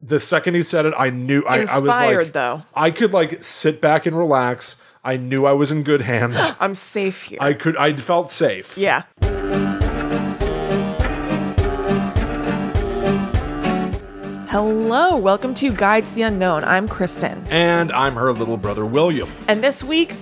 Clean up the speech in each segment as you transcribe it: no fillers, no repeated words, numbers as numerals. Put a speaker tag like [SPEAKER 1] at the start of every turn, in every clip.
[SPEAKER 1] The second he said it, I knew I was
[SPEAKER 2] Inspired,
[SPEAKER 1] like,
[SPEAKER 2] though.
[SPEAKER 1] I could like sit back and relax. I knew I was in good hands.
[SPEAKER 2] I'm safe here.
[SPEAKER 1] I felt safe.
[SPEAKER 2] Yeah. Hello, welcome to Guide to the Unknown. I'm Kristen.
[SPEAKER 1] And I'm her little brother, William.
[SPEAKER 2] And this week,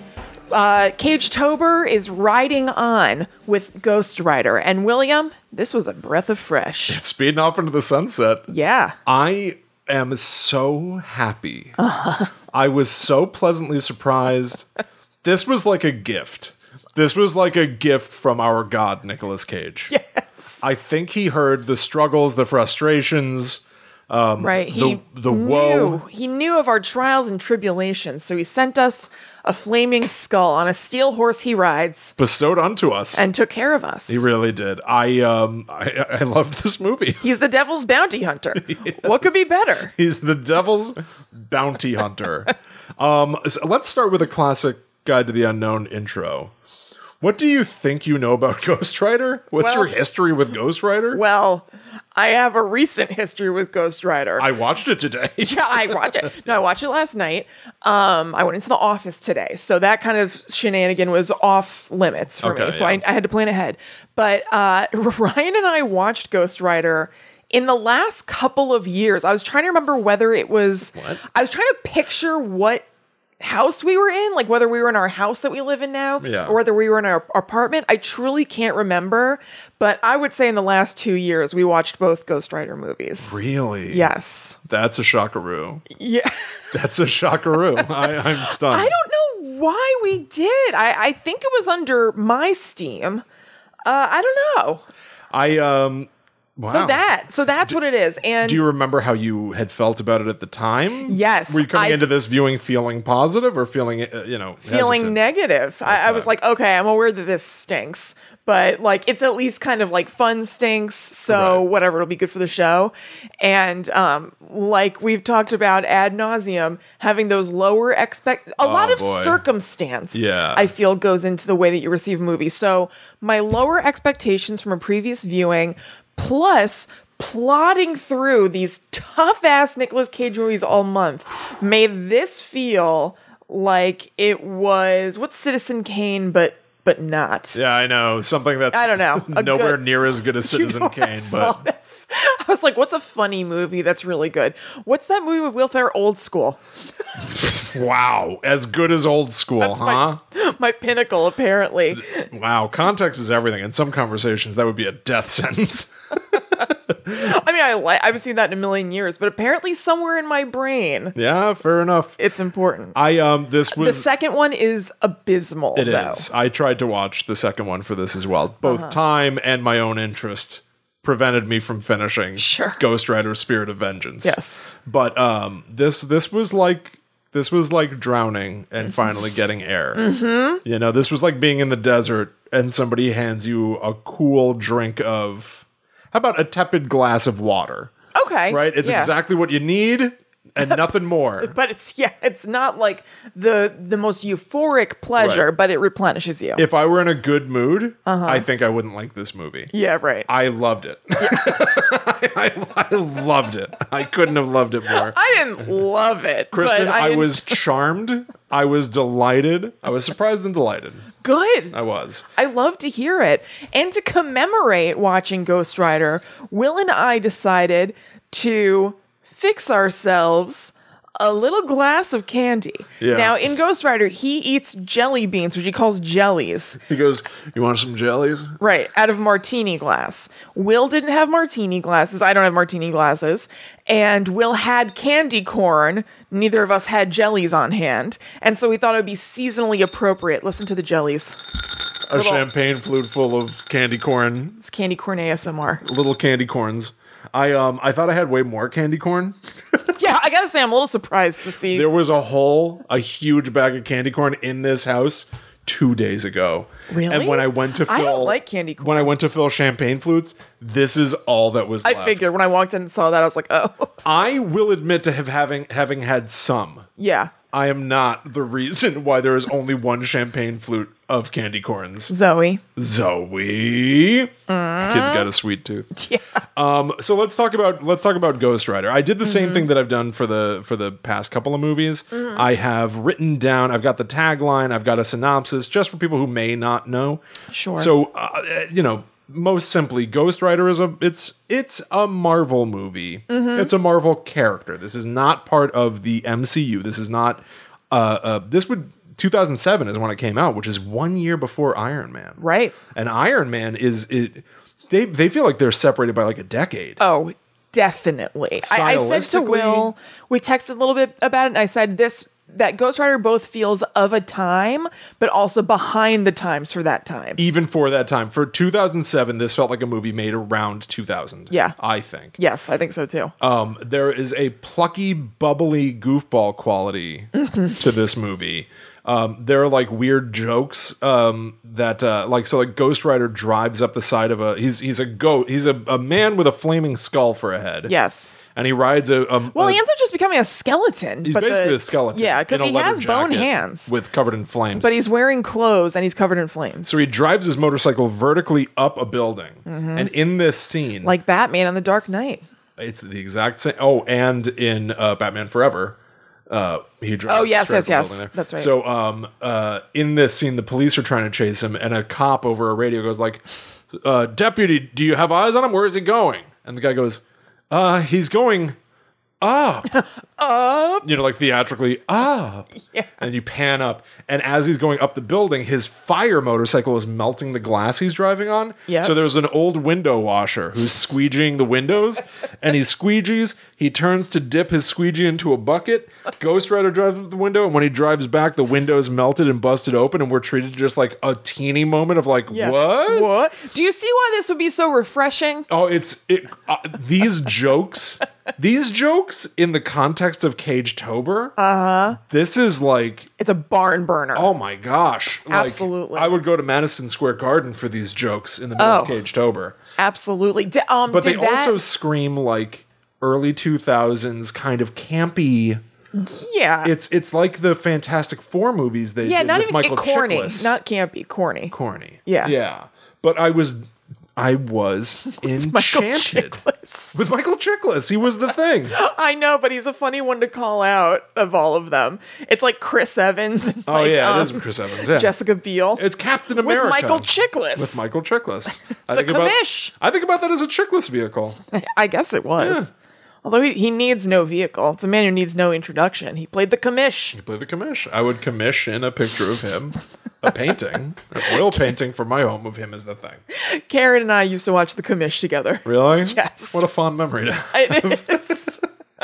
[SPEAKER 2] Cage-tober is riding on with Ghost Rider. And William, this was a breath of fresh.
[SPEAKER 1] It's speeding off into the sunset.
[SPEAKER 2] Yeah.
[SPEAKER 1] I am so happy. I was so pleasantly surprised. This was like a gift. This was like a gift from our god, Nicolas Cage.
[SPEAKER 2] Yes.
[SPEAKER 1] I think he heard the struggles, the frustrations,
[SPEAKER 2] right.
[SPEAKER 1] the woe.
[SPEAKER 2] He knew of our trials and tribulations, so he sent us a flaming skull on a steel horse he rides.
[SPEAKER 1] Bestowed unto us.
[SPEAKER 2] And took care of us.
[SPEAKER 1] He really did. I loved this movie.
[SPEAKER 2] He's the devil's bounty hunter. Yes. What could be better?
[SPEAKER 1] He's the devil's bounty hunter. So let's start with a classic Guide to the Unknown intro. What do you think you know about Ghost Rider? What's your history with Ghost Rider?
[SPEAKER 2] Well, I have a recent history with Ghost Rider.
[SPEAKER 1] I watched it today.
[SPEAKER 2] Yeah, I watched it. No, I watched it last night. I went into the office today, so that kind of shenanigan was off limits for me. So I had to plan ahead. But Ryan and I watched Ghost Rider in the last couple of years. I was trying to remember whether it was...
[SPEAKER 1] What?
[SPEAKER 2] I was trying to picture what house we were in, like whether we were in our house that we live in now, or whether we were in our apartment. I truly can't remember, but I would say in the last 2 years we watched both Ghost Rider movies.
[SPEAKER 1] Really?
[SPEAKER 2] Yes.
[SPEAKER 1] That's a shockaroo.
[SPEAKER 2] Yeah.
[SPEAKER 1] That's a shockaroo. I'm stunned.
[SPEAKER 2] I don't know why we did. I think it was under my Steam. I don't know.
[SPEAKER 1] Wow.
[SPEAKER 2] So that's what it is. And
[SPEAKER 1] do you remember how you had felt about it at the time?
[SPEAKER 2] Yes.
[SPEAKER 1] Were you coming into this viewing feeling positive or feeling,
[SPEAKER 2] feeling
[SPEAKER 1] hesitant?
[SPEAKER 2] negative?
[SPEAKER 1] Okay.
[SPEAKER 2] I was like, okay, I'm aware that this stinks, but like it's at least kind of like fun stinks. So whatever, it'll be good for the show. And like we've talked about ad nauseum, having those lower a lot of circumstance.
[SPEAKER 1] Yeah.
[SPEAKER 2] I feel goes into the way that you receive movies. So my lower expectations from a previous viewing, plus plodding through these tough-ass Nicolas Cage movies all month, made this feel like it was, what's Citizen Kane, but not.
[SPEAKER 1] Yeah, I know. Something that's
[SPEAKER 2] I don't know.
[SPEAKER 1] nowhere near as good as Citizen Kane, but...
[SPEAKER 2] I was like, what's a funny movie that's really good? What's that movie with Will Ferrell, Old School?
[SPEAKER 1] Wow. As good as Old School,
[SPEAKER 2] that's
[SPEAKER 1] huh?
[SPEAKER 2] My pinnacle, apparently.
[SPEAKER 1] Wow. Context is everything. In some conversations, that would be a death sentence.
[SPEAKER 2] I mean, I haven't seen that in a million years, but apparently somewhere in my brain.
[SPEAKER 1] Yeah, fair enough.
[SPEAKER 2] It's important.
[SPEAKER 1] The
[SPEAKER 2] second one is abysmal,
[SPEAKER 1] It is. I tried to watch the second one for this as well. Both time and my own interest prevented me from finishing Ghost Rider Spirit of Vengeance.
[SPEAKER 2] Yes.
[SPEAKER 1] But this was like drowning and finally getting air.
[SPEAKER 2] Mm-hmm.
[SPEAKER 1] You know, this was like being in the desert and somebody hands you a cool drink of, how about a tepid glass of water?
[SPEAKER 2] Okay.
[SPEAKER 1] Right? It's exactly what you need and nothing more.
[SPEAKER 2] But it's not like the most euphoric pleasure, but it replenishes you.
[SPEAKER 1] If I were in a good mood, I think I wouldn't like this movie.
[SPEAKER 2] Yeah, right.
[SPEAKER 1] I loved it. Yeah. I loved it. I couldn't have loved it more.
[SPEAKER 2] I didn't love it.
[SPEAKER 1] Kristen,
[SPEAKER 2] but
[SPEAKER 1] I was charmed. I was delighted. I was surprised and delighted.
[SPEAKER 2] Good.
[SPEAKER 1] I was.
[SPEAKER 2] I love to hear it. And to commemorate watching Ghost Rider, Will and I decided to fix ourselves a little glass of candy. Yeah. Now, in Ghost Rider, he eats jelly beans, which he calls jellies.
[SPEAKER 1] He goes, "You want some jellies?"
[SPEAKER 2] Right, out of martini glass. Will didn't have martini glasses. I don't have martini glasses. And Will had candy corn. Neither of us had jellies on hand. And so we thought it would be seasonally appropriate. Listen to the jellies.
[SPEAKER 1] A champagne flute full of candy corn.
[SPEAKER 2] It's candy corn ASMR.
[SPEAKER 1] Little candy corns. I thought I had way more candy corn.
[SPEAKER 2] Yeah, I gotta say, I'm a little surprised to see.
[SPEAKER 1] There was a huge bag of candy corn in this house 2 days ago.
[SPEAKER 2] Really?
[SPEAKER 1] And when I went to fill...
[SPEAKER 2] I don't like candy corn.
[SPEAKER 1] When I went to fill champagne flutes, this is all that was left.
[SPEAKER 2] I figured when I walked in and saw that, I was like, oh.
[SPEAKER 1] I will admit to having had some.
[SPEAKER 2] Yeah.
[SPEAKER 1] I am not the reason why there is only one champagne flute of candy corns.
[SPEAKER 2] Zoe.
[SPEAKER 1] Kid's got a sweet tooth.
[SPEAKER 2] Yeah.
[SPEAKER 1] So let's talk about Ghost Rider. I did the same thing that I've done for the past couple of movies. I have written down. I've got the tagline. I've got a synopsis just for people who may not know.
[SPEAKER 2] Sure.
[SPEAKER 1] So most simply, Ghost Rider is it's a Marvel movie. It's a Marvel character. This is not part of the MCU. This is not. 2007 is when it came out, which is 1 year before Iron Man.
[SPEAKER 2] Right.
[SPEAKER 1] And Iron Man they feel like they're separated by like a decade.
[SPEAKER 2] Oh, definitely. I said to Will, we texted a little bit about it, and I said that Ghost Rider both feels of a time, but also behind the times for that time.
[SPEAKER 1] Even for that time. For 2007, this felt like a movie made around 2000.
[SPEAKER 2] Yeah.
[SPEAKER 1] I think.
[SPEAKER 2] Yes, I think so too.
[SPEAKER 1] There is a plucky, bubbly goofball quality to this movie. There are like weird jokes that Ghost Rider drives up the side of he's a man with a flaming skull for a head.
[SPEAKER 2] Yes.
[SPEAKER 1] And he rides
[SPEAKER 2] he ends up just becoming a skeleton.
[SPEAKER 1] He's basically a skeleton.
[SPEAKER 2] Yeah, because he has bone hands.
[SPEAKER 1] Covered in flames.
[SPEAKER 2] But he's wearing clothes and he's covered in flames.
[SPEAKER 1] So he drives his motorcycle vertically up a building. And in this scene...
[SPEAKER 2] Like Batman on The Dark Knight.
[SPEAKER 1] It's the exact same... Oh, and in Batman Forever... he drives.
[SPEAKER 2] Oh yes. That's right.
[SPEAKER 1] So, in this scene, the police are trying to chase him, and a cop over a radio goes like, "Deputy, do you have eyes on him? Where is he going?" And the guy goes, "He's going up." Up. Like theatrically, up.
[SPEAKER 2] Yeah.
[SPEAKER 1] And you pan up, and as he's going up the building, his fire motorcycle is melting the glass he's driving on.
[SPEAKER 2] Yeah.
[SPEAKER 1] So there's an old window washer who's squeegeeing the windows, and he squeegees. He turns to dip his squeegee into a bucket. Ghost Rider drives up the window, and when he drives back, the window's melted and busted open, and we're treated just like a teeny moment of like, what?
[SPEAKER 2] What? Do you see why this would be so refreshing?
[SPEAKER 1] Oh, these jokes. These jokes in the context of Cage-Tober, this is like...
[SPEAKER 2] It's a barn burner.
[SPEAKER 1] Oh my gosh.
[SPEAKER 2] Absolutely.
[SPEAKER 1] I would go to Madison Square Garden for these jokes in the middle of Cage-Tober.
[SPEAKER 2] Absolutely.
[SPEAKER 1] But they also scream like early 2000s kind of campy...
[SPEAKER 2] Yeah.
[SPEAKER 1] It's like the Fantastic Four movies they did
[SPEAKER 2] not
[SPEAKER 1] with
[SPEAKER 2] even
[SPEAKER 1] Michael
[SPEAKER 2] corny.
[SPEAKER 1] Chiklis.
[SPEAKER 2] Not campy, corny.
[SPEAKER 1] Corny.
[SPEAKER 2] Yeah.
[SPEAKER 1] Yeah. But I was enchanted with Michael Chiklis. He was the thing.
[SPEAKER 2] I know, but he's a funny one to call out of all of them. It's like Chris Evans. And
[SPEAKER 1] it is Chris Evans. Yeah.
[SPEAKER 2] Jessica Biel.
[SPEAKER 1] It's Captain America
[SPEAKER 2] with Michael Chiklis.
[SPEAKER 1] I think
[SPEAKER 2] Commish.
[SPEAKER 1] I think about that as a Chiklis vehicle.
[SPEAKER 2] I guess it was. Yeah. Although he needs no vehicle. It's a man who needs no introduction. He played the commish.
[SPEAKER 1] I would commission a picture of him, a painting, an oil painting for my home of him is the thing.
[SPEAKER 2] Karen and I used to watch the commish together.
[SPEAKER 1] Really?
[SPEAKER 2] Yes.
[SPEAKER 1] What a fond memory to have.
[SPEAKER 2] It is.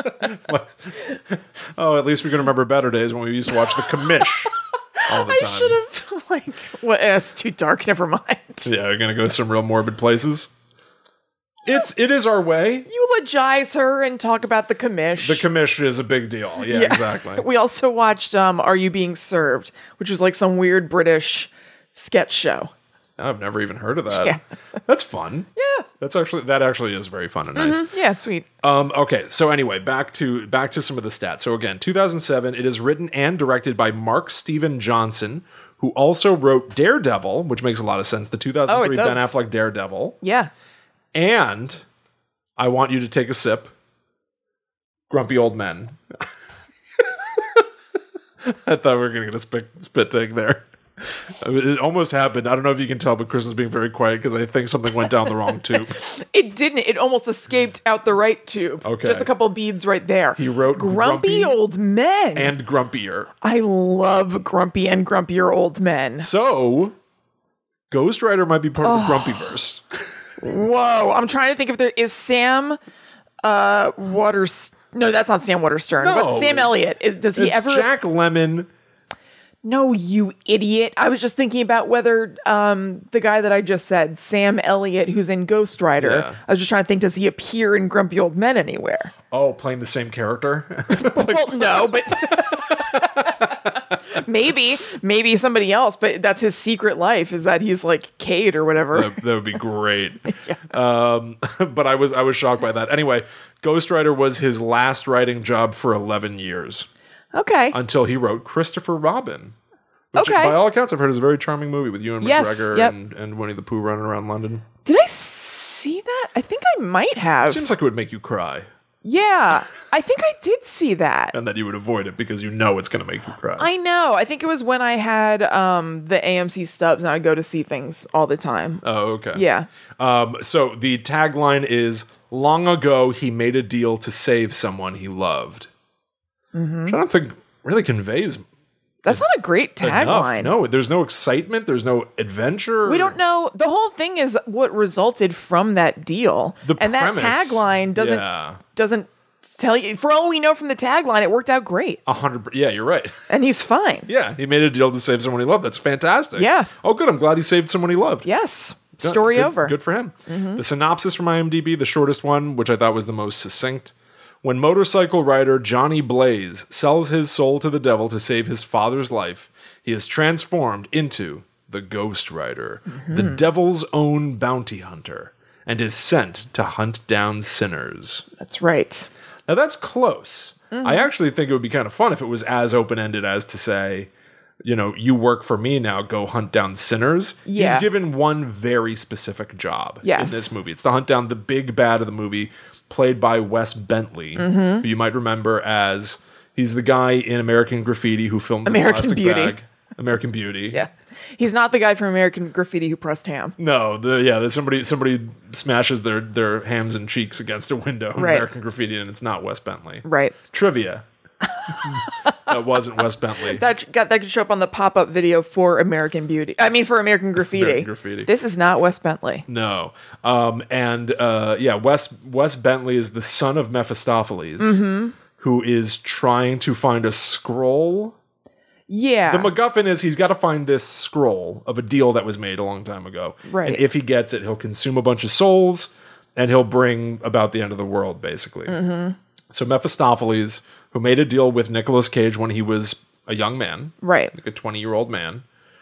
[SPEAKER 1] At least we can remember better days when we used to watch the commish all the time.
[SPEAKER 2] I should have, it's too dark, never mind.
[SPEAKER 1] Yeah, we're going to go some real morbid places. It is our way.
[SPEAKER 2] Eulogize her and talk about the commish.
[SPEAKER 1] The commish is a big deal. Yeah, exactly.
[SPEAKER 2] We also watched Are You Being Served, which was like some weird British sketch show.
[SPEAKER 1] I've never even heard of that.
[SPEAKER 2] Yeah.
[SPEAKER 1] That's fun.
[SPEAKER 2] Yeah.
[SPEAKER 1] That actually is very fun and nice.
[SPEAKER 2] Mm-hmm. Yeah, it's sweet.
[SPEAKER 1] Okay, so anyway, back to some of the stats. So again, 2007, it is written and directed by Mark Steven Johnson, who also wrote Daredevil, which makes a lot of sense. The 2003 Ben Affleck Daredevil.
[SPEAKER 2] Yeah.
[SPEAKER 1] And I want you to take a sip. Grumpy Old Men. I thought we were going to get a spit take there. It almost happened. I don't know if you can tell, but Kristen's being very quiet because I think something went down the wrong tube.
[SPEAKER 2] It didn't. It almost escaped out the right tube.
[SPEAKER 1] Okay.
[SPEAKER 2] Just a couple beads right there.
[SPEAKER 1] He wrote
[SPEAKER 2] Grumpy Old Men.
[SPEAKER 1] And Grumpier.
[SPEAKER 2] I love Grumpy and Grumpier Old Men.
[SPEAKER 1] So, Ghost Rider might be part of the Grumpyverse.
[SPEAKER 2] Whoa, I'm trying to think if there is Sam Waters. No, that's not Sam Waterstern. No. But Sam Elliott. Does he ever?
[SPEAKER 1] Jack Lemmon.
[SPEAKER 2] No, you idiot. I was just thinking about whether the guy that I just said, Sam Elliott, who's in Ghost Rider. Yeah. I was just trying to think, does he appear in Grumpy Old Men anywhere?
[SPEAKER 1] Oh, playing the same character?
[SPEAKER 2] Well, no, but maybe somebody else, but that's his secret life, is that he's like Cade or whatever.
[SPEAKER 1] That would be great. Yeah. But I was shocked by that. Anyway, Ghost Rider was his last writing job for 11 years.
[SPEAKER 2] Okay.
[SPEAKER 1] Until he wrote Christopher Robin. Which, by all accounts, I've heard is a very charming movie with Ewan McGregor and Winnie the Pooh running around London.
[SPEAKER 2] Did I see that? I think I might have.
[SPEAKER 1] Seems like it would make you cry.
[SPEAKER 2] Yeah, I think I did see that.
[SPEAKER 1] And that you would avoid it because you know it's going to make you cry.
[SPEAKER 2] I know. I think it was when I had the AMC stubs and I'd go to see things all the time.
[SPEAKER 1] Oh, okay.
[SPEAKER 2] Yeah.
[SPEAKER 1] So the tagline is, long ago, he made a deal to save someone he loved. Which I don't think really conveys
[SPEAKER 2] That's not a great tagline.
[SPEAKER 1] enough. No, there's no excitement. There's no adventure.
[SPEAKER 2] We don't know. The whole thing is what resulted from that deal. And
[SPEAKER 1] premise,
[SPEAKER 2] that tagline doesn't tell you. For all we know from the tagline, it worked out great.
[SPEAKER 1] 100%. Yeah, you're right.
[SPEAKER 2] And he's fine.
[SPEAKER 1] Yeah, he made a deal to save someone he loved. That's fantastic.
[SPEAKER 2] Yeah.
[SPEAKER 1] Oh, good. I'm glad he saved someone he loved.
[SPEAKER 2] Yes. Story over.
[SPEAKER 1] Good for him. The synopsis from IMDb, the shortest one, which I thought was the most succinct. When motorcycle rider Johnny Blaze sells his soul to the devil to save his father's life, he is transformed into the Ghost Rider, the devil's own bounty hunter, and is sent to hunt down sinners.
[SPEAKER 2] That's right.
[SPEAKER 1] Now that's close. I actually think it would be kind of fun if it was as open-ended as to say, you know, you work for me now, go hunt down sinners.
[SPEAKER 2] Yeah.
[SPEAKER 1] He's given one very specific job in this movie. It's to hunt down the big bad of the movie, played by Wes Bentley, who you might remember as, he's the guy in American Graffiti who filmed
[SPEAKER 2] American
[SPEAKER 1] the plastic
[SPEAKER 2] Beauty.
[SPEAKER 1] bag. American Beauty.
[SPEAKER 2] Yeah. He's not the guy from American Graffiti who pressed ham.
[SPEAKER 1] No, there's somebody smashes their hams and cheeks against a window in
[SPEAKER 2] Right.
[SPEAKER 1] American Graffiti, and it's not Wes Bentley.
[SPEAKER 2] Right.
[SPEAKER 1] Trivia. That wasn't Wes Bentley.
[SPEAKER 2] That could show up on the pop-up video for American Beauty. I mean, for American Graffiti.
[SPEAKER 1] American Graffiti.
[SPEAKER 2] This is not Wes Bentley.
[SPEAKER 1] No. Wes Bentley is the son of Mephistopheles, who is trying to find a scroll.
[SPEAKER 2] Yeah.
[SPEAKER 1] The MacGuffin is he's got to find this scroll of a deal that was made a long time ago.
[SPEAKER 2] Right.
[SPEAKER 1] And if he gets it, he'll consume a bunch of souls, and he'll bring about the end of the world, basically. So Mephistopheles, who made a deal with Nicolas Cage when he was a young man,
[SPEAKER 2] Right.
[SPEAKER 1] like a 20-year-old man,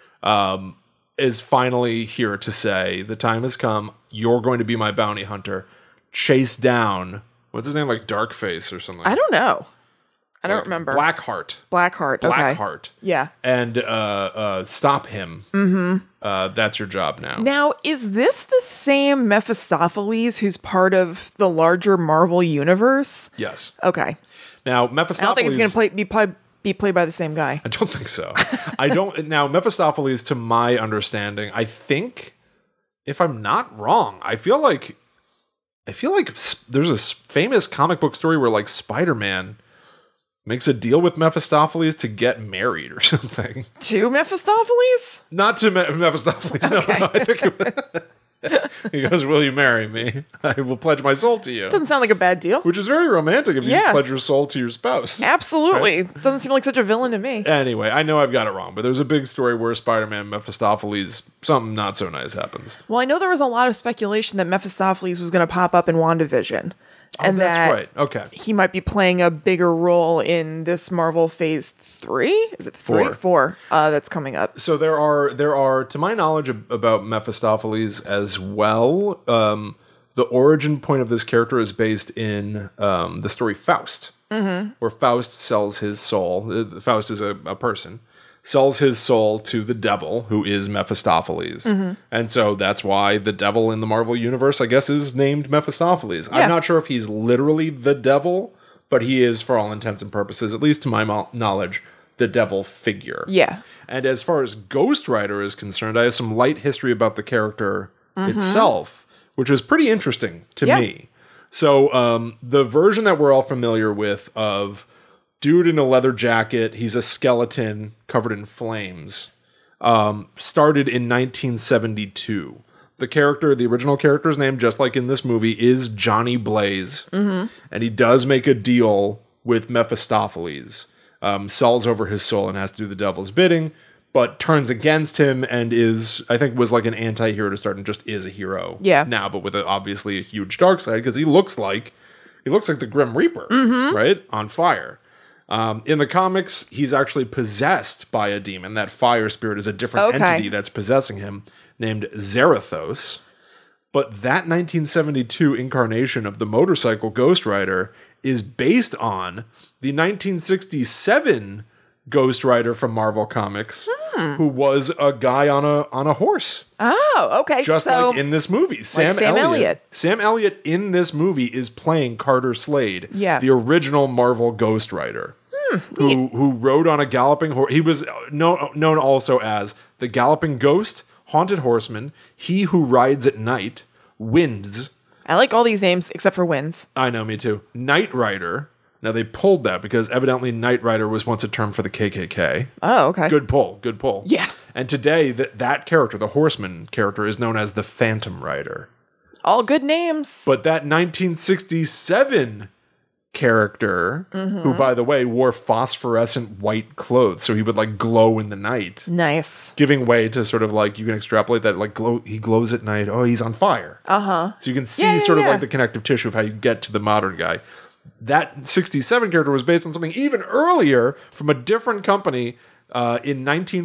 [SPEAKER 1] is finally here to say, the time has come, you're going to be my bounty hunter. Chase down, what's his name, like Darkface or something?
[SPEAKER 2] I don't know. I don't remember.
[SPEAKER 1] Blackheart.
[SPEAKER 2] Blackheart. Okay.
[SPEAKER 1] Blackheart.
[SPEAKER 2] Yeah.
[SPEAKER 1] And stop him. That's your job now.
[SPEAKER 2] Now, is this the same Mephistopheles who's part of the larger Marvel universe?
[SPEAKER 1] Yes.
[SPEAKER 2] Okay.
[SPEAKER 1] Now,
[SPEAKER 2] I
[SPEAKER 1] Mephistopheles...
[SPEAKER 2] don't think it's going to be played by the same guy.
[SPEAKER 1] I don't think so. Now, Mephistopheles, to my understanding, I think, if I'm not wrong, I feel like there's a famous comic book story where, like, Spider-Man makes a deal with Mephistopheles to get married or something.
[SPEAKER 2] To Mephistopheles?
[SPEAKER 1] Not to Mephistopheles.
[SPEAKER 2] Okay.
[SPEAKER 1] No, I think he goes, will you marry me? I will pledge my soul to you.
[SPEAKER 2] Doesn't sound like a bad deal.
[SPEAKER 1] Which is very romantic if you
[SPEAKER 2] Yeah.
[SPEAKER 1] pledge your soul to your spouse.
[SPEAKER 2] Absolutely. Doesn't seem like such a villain to me.
[SPEAKER 1] Anyway, I know I've got it wrong, but there's a big story where Spider-Man, Mephistopheles, something not so nice happens.
[SPEAKER 2] Well, I know there was a lot of speculation that Mephistopheles was going to pop up in WandaVision. And
[SPEAKER 1] that's
[SPEAKER 2] that
[SPEAKER 1] right. Okay.
[SPEAKER 2] he might be playing a bigger role in this Marvel Phase 3? Is it 3? 4. That's coming up.
[SPEAKER 1] So there are, to my knowledge, about Mephistopheles as well. The origin point of this character is based in the story Faust, where Faust sells his soul. Faust is a person. Sells his soul to the devil, who is Mephistopheles. And so that's why the devil in the Marvel Universe, I guess, is named Mephistopheles.
[SPEAKER 2] Yeah.
[SPEAKER 1] I'm not sure if he's literally the devil, but he is, for all intents and purposes, at least to my knowledge, the devil figure.
[SPEAKER 2] Yeah.
[SPEAKER 1] And as far as Ghost Rider is concerned, I have some light history about the character itself, which is pretty interesting to
[SPEAKER 2] Yeah.
[SPEAKER 1] me. So the version that we're all familiar with of dude in a leather jacket, he's a skeleton covered in flames, started in 1972. The original character's name, just like in this movie, is Johnny Blaze. And he does make a deal with Mephistopheles, sells over his soul and has to do the devil's bidding, but turns against him and was like an anti-hero to start and just is a hero now, but with obviously a huge dark side because he looks like the Grim Reaper, right? On fire. In the comics, he's actually possessed by a demon. That fire spirit is a different entity that's possessing him, named Zarathos. But that 1972 incarnation of the motorcycle Ghost Rider is based on the 1967 Ghost Rider from Marvel Comics, who was a guy on a horse,
[SPEAKER 2] Oh, okay.
[SPEAKER 1] just
[SPEAKER 2] so,
[SPEAKER 1] like in this movie.
[SPEAKER 2] Sam Elliott.
[SPEAKER 1] Sam Elliott in this movie is playing Carter Slade,
[SPEAKER 2] Yeah.
[SPEAKER 1] the original Marvel Ghost Rider, who rode on a galloping horse. He was known also as the Galloping Ghost, Haunted Horseman, He Who Rides at Night, Winds.
[SPEAKER 2] I like all these names except for Winds.
[SPEAKER 1] I know, me too. Knight Rider. Now, they pulled that because evidently Knight Rider was once a term for the KKK.
[SPEAKER 2] Oh, okay.
[SPEAKER 1] Good pull. Good pull.
[SPEAKER 2] Yeah.
[SPEAKER 1] And today, that character, the Horseman character, is known as the Phantom Rider.
[SPEAKER 2] All good names.
[SPEAKER 1] But that 1967 character, who, by the way, wore phosphorescent white clothes, so he would, like, glow in the night.
[SPEAKER 2] Nice.
[SPEAKER 1] Giving way to sort of, like, you can extrapolate that, like, he glows at night. Oh, he's on fire.
[SPEAKER 2] Uh-huh.
[SPEAKER 1] So you can see sort of like the connective tissue of how you get to the modern guy. That 67 character was based on something even earlier from a different company in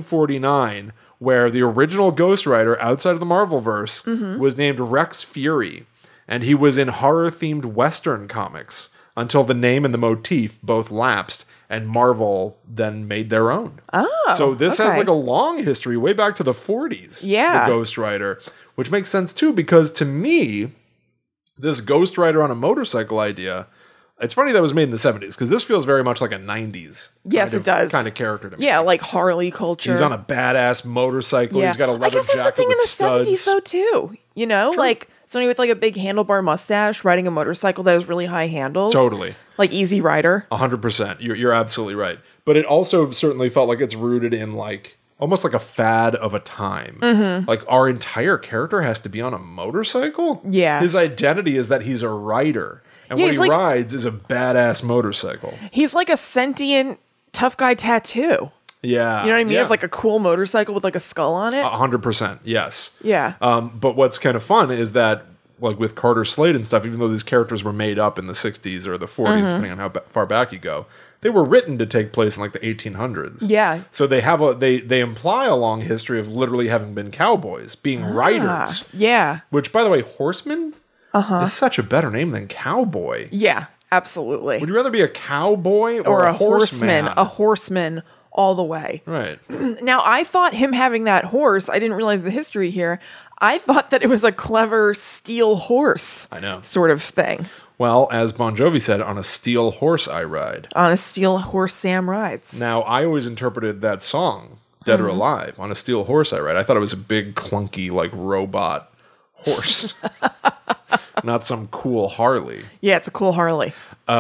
[SPEAKER 1] 1949, where the original Ghost Rider outside of the Marvelverse was named Rex Fury, and he was in horror-themed Western comics until the name and the motif both lapsed, and Marvel then made their own.
[SPEAKER 2] Oh,
[SPEAKER 1] so this has
[SPEAKER 2] okay.
[SPEAKER 1] like a long history, way back to the 40s.
[SPEAKER 2] Yeah.
[SPEAKER 1] The Ghost Rider, which makes sense too, because to me, this Ghost Rider on a motorcycle idea, it's funny that was made in the 70s, because this feels very much like a 90s
[SPEAKER 2] Yes, it does.
[SPEAKER 1] kind of character to me.
[SPEAKER 2] Yeah, like Harley culture.
[SPEAKER 1] He's on a badass motorcycle.
[SPEAKER 2] Yeah.
[SPEAKER 1] He's got a leather
[SPEAKER 2] I guess there's a
[SPEAKER 1] jacket
[SPEAKER 2] thing in
[SPEAKER 1] with
[SPEAKER 2] the
[SPEAKER 1] studs.
[SPEAKER 2] 70s though too. You know, like somebody with like a big handlebar mustache riding a motorcycle that has really high handles.
[SPEAKER 1] Totally.
[SPEAKER 2] Like Easy Rider.
[SPEAKER 1] 100%. You're absolutely right. But it also certainly felt like it's rooted in like almost like a fad of a time. Like our entire character has to be on a motorcycle?
[SPEAKER 2] Yeah.
[SPEAKER 1] His identity is that he's a rider. And what
[SPEAKER 2] he's
[SPEAKER 1] he
[SPEAKER 2] like-
[SPEAKER 1] rides is a badass motorcycle.
[SPEAKER 2] He's like a sentient tough guy tattoo.
[SPEAKER 1] Yeah.
[SPEAKER 2] You know what I mean?
[SPEAKER 1] Yeah.
[SPEAKER 2] Of like a cool motorcycle with like a skull on it.
[SPEAKER 1] 100%. Yes.
[SPEAKER 2] Yeah.
[SPEAKER 1] But what's kind of fun is that, like with Carter Slade and stuff, even though these characters were made up in the 60s or the 40s, depending on how far back you go, they were written to take place in like the 1800s.
[SPEAKER 2] Yeah.
[SPEAKER 1] So they have they imply a long history of literally having been cowboys, being riders.
[SPEAKER 2] Yeah.
[SPEAKER 1] Which, by the way, horseman is such a better name than cowboy.
[SPEAKER 2] Yeah. Absolutely.
[SPEAKER 1] Would you rather be a cowboy or
[SPEAKER 2] a
[SPEAKER 1] horseman?
[SPEAKER 2] A horseman all the way.
[SPEAKER 1] Right.
[SPEAKER 2] Now, I thought him having that horse, I didn't realize the history here. I thought that it was a clever steel horse.
[SPEAKER 1] I know.
[SPEAKER 2] Sort of thing.
[SPEAKER 1] Well, as Bon Jovi said, on a steel horse I ride.
[SPEAKER 2] On a steel horse, Sam rides.
[SPEAKER 1] Now, I always interpreted that song, Dead or Alive, on a steel horse I ride. I thought it was a big, clunky, like, robot horse. Not some cool Harley.
[SPEAKER 2] Yeah, it's a cool Harley.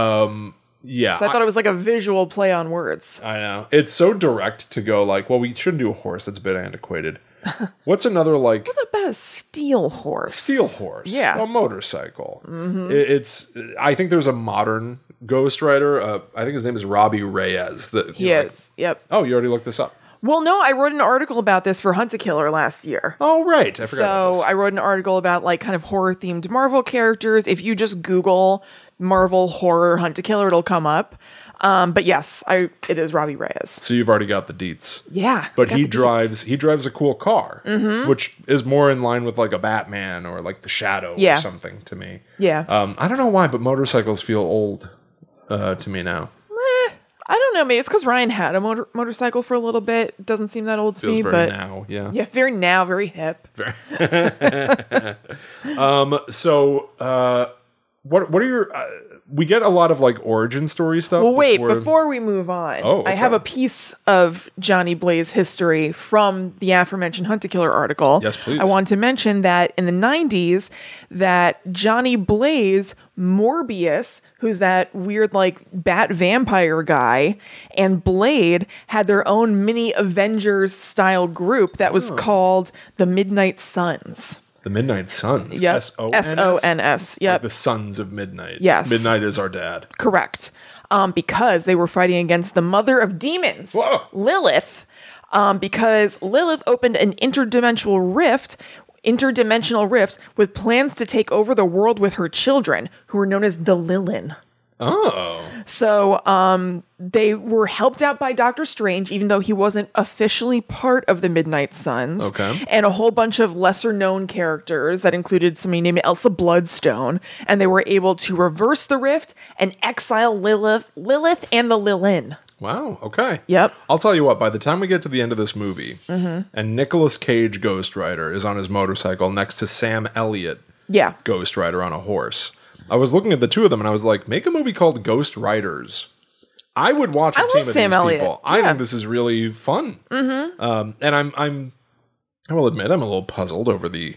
[SPEAKER 1] Yeah.
[SPEAKER 2] So I thought it was like a visual play on words.
[SPEAKER 1] I know. It's so direct to go like, well, we shouldn't do a horse. That's a bit antiquated. What's another, like...
[SPEAKER 2] What about a steel horse?
[SPEAKER 1] Steel horse.
[SPEAKER 2] Yeah.
[SPEAKER 1] A motorcycle. It's... I think there's a modern Ghost Rider. I think his name is Robbie Reyes.
[SPEAKER 2] He is. Yep.
[SPEAKER 1] Oh, you already looked this up.
[SPEAKER 2] Well, no, I wrote an article about this for Hunt a Killer last year.
[SPEAKER 1] Oh, right. I forgot about
[SPEAKER 2] So
[SPEAKER 1] this.
[SPEAKER 2] I wrote an article about like kind of horror themed Marvel characters. If you just Google Marvel horror Hunt a Killer, it'll come up. But yes, it is Robbie Reyes.
[SPEAKER 1] So you've already got the deets.
[SPEAKER 2] Yeah.
[SPEAKER 1] But
[SPEAKER 2] got
[SPEAKER 1] he
[SPEAKER 2] the
[SPEAKER 1] drives a cool car, which is more in line with like a Batman or like the Shadow
[SPEAKER 2] Yeah.
[SPEAKER 1] or something to me.
[SPEAKER 2] Yeah.
[SPEAKER 1] I don't know why, but motorcycles feel old to me now.
[SPEAKER 2] I don't know. Maybe it's because Ryan had a motorcycle for a little bit. It doesn't seem that old to
[SPEAKER 1] Feels
[SPEAKER 2] me,
[SPEAKER 1] very
[SPEAKER 2] but
[SPEAKER 1] now, yeah.
[SPEAKER 2] yeah, very hip.
[SPEAKER 1] So, what are your? We get a lot of like origin story stuff.
[SPEAKER 2] Well, wait, before we move on,
[SPEAKER 1] Oh, okay.
[SPEAKER 2] I have a piece of Johnny Blaze history from the aforementioned Hunt a Killer article.
[SPEAKER 1] Yes, please.
[SPEAKER 2] I want to mention that in the 90s, that Johnny Blaze, Morbius, who's that weird like bat vampire guy, and Blade had their own mini Avengers style group that was called the Midnight Suns.
[SPEAKER 1] The Midnight Suns.
[SPEAKER 2] Yep.
[SPEAKER 1] S-O-N-S?
[SPEAKER 2] S-O-N-S. Yep.
[SPEAKER 1] Like the Sons of Midnight.
[SPEAKER 2] Yes.
[SPEAKER 1] Midnight is our dad.
[SPEAKER 2] Correct. Because they were fighting against the mother of demons,
[SPEAKER 1] Whoa.
[SPEAKER 2] Lilith. Because Lilith opened an interdimensional rift with plans to take over the world with her children, who were known as the Lilin.
[SPEAKER 1] Oh.
[SPEAKER 2] So they were helped out by Doctor Strange, even though he wasn't officially part of the Midnight Suns.
[SPEAKER 1] Okay.
[SPEAKER 2] And a whole bunch of lesser known characters that included somebody named Elsa Bloodstone. And they were able to reverse the rift and exile Lilith and the Lilin.
[SPEAKER 1] Wow. Okay.
[SPEAKER 2] Yep.
[SPEAKER 1] I'll tell you what, by the time we get to the end of this movie and Nicolas Cage Ghost Rider is on his motorcycle next to Sam Elliott
[SPEAKER 2] Yeah.
[SPEAKER 1] Ghost Rider on a horse, I was looking at the two of them and I was like, make a movie called Ghost Riders. I would watch a
[SPEAKER 2] I
[SPEAKER 1] team
[SPEAKER 2] love
[SPEAKER 1] of
[SPEAKER 2] Sam
[SPEAKER 1] these
[SPEAKER 2] Elliott.
[SPEAKER 1] people. I
[SPEAKER 2] Yeah.
[SPEAKER 1] think this is really fun. And I will admit I'm a little puzzled over the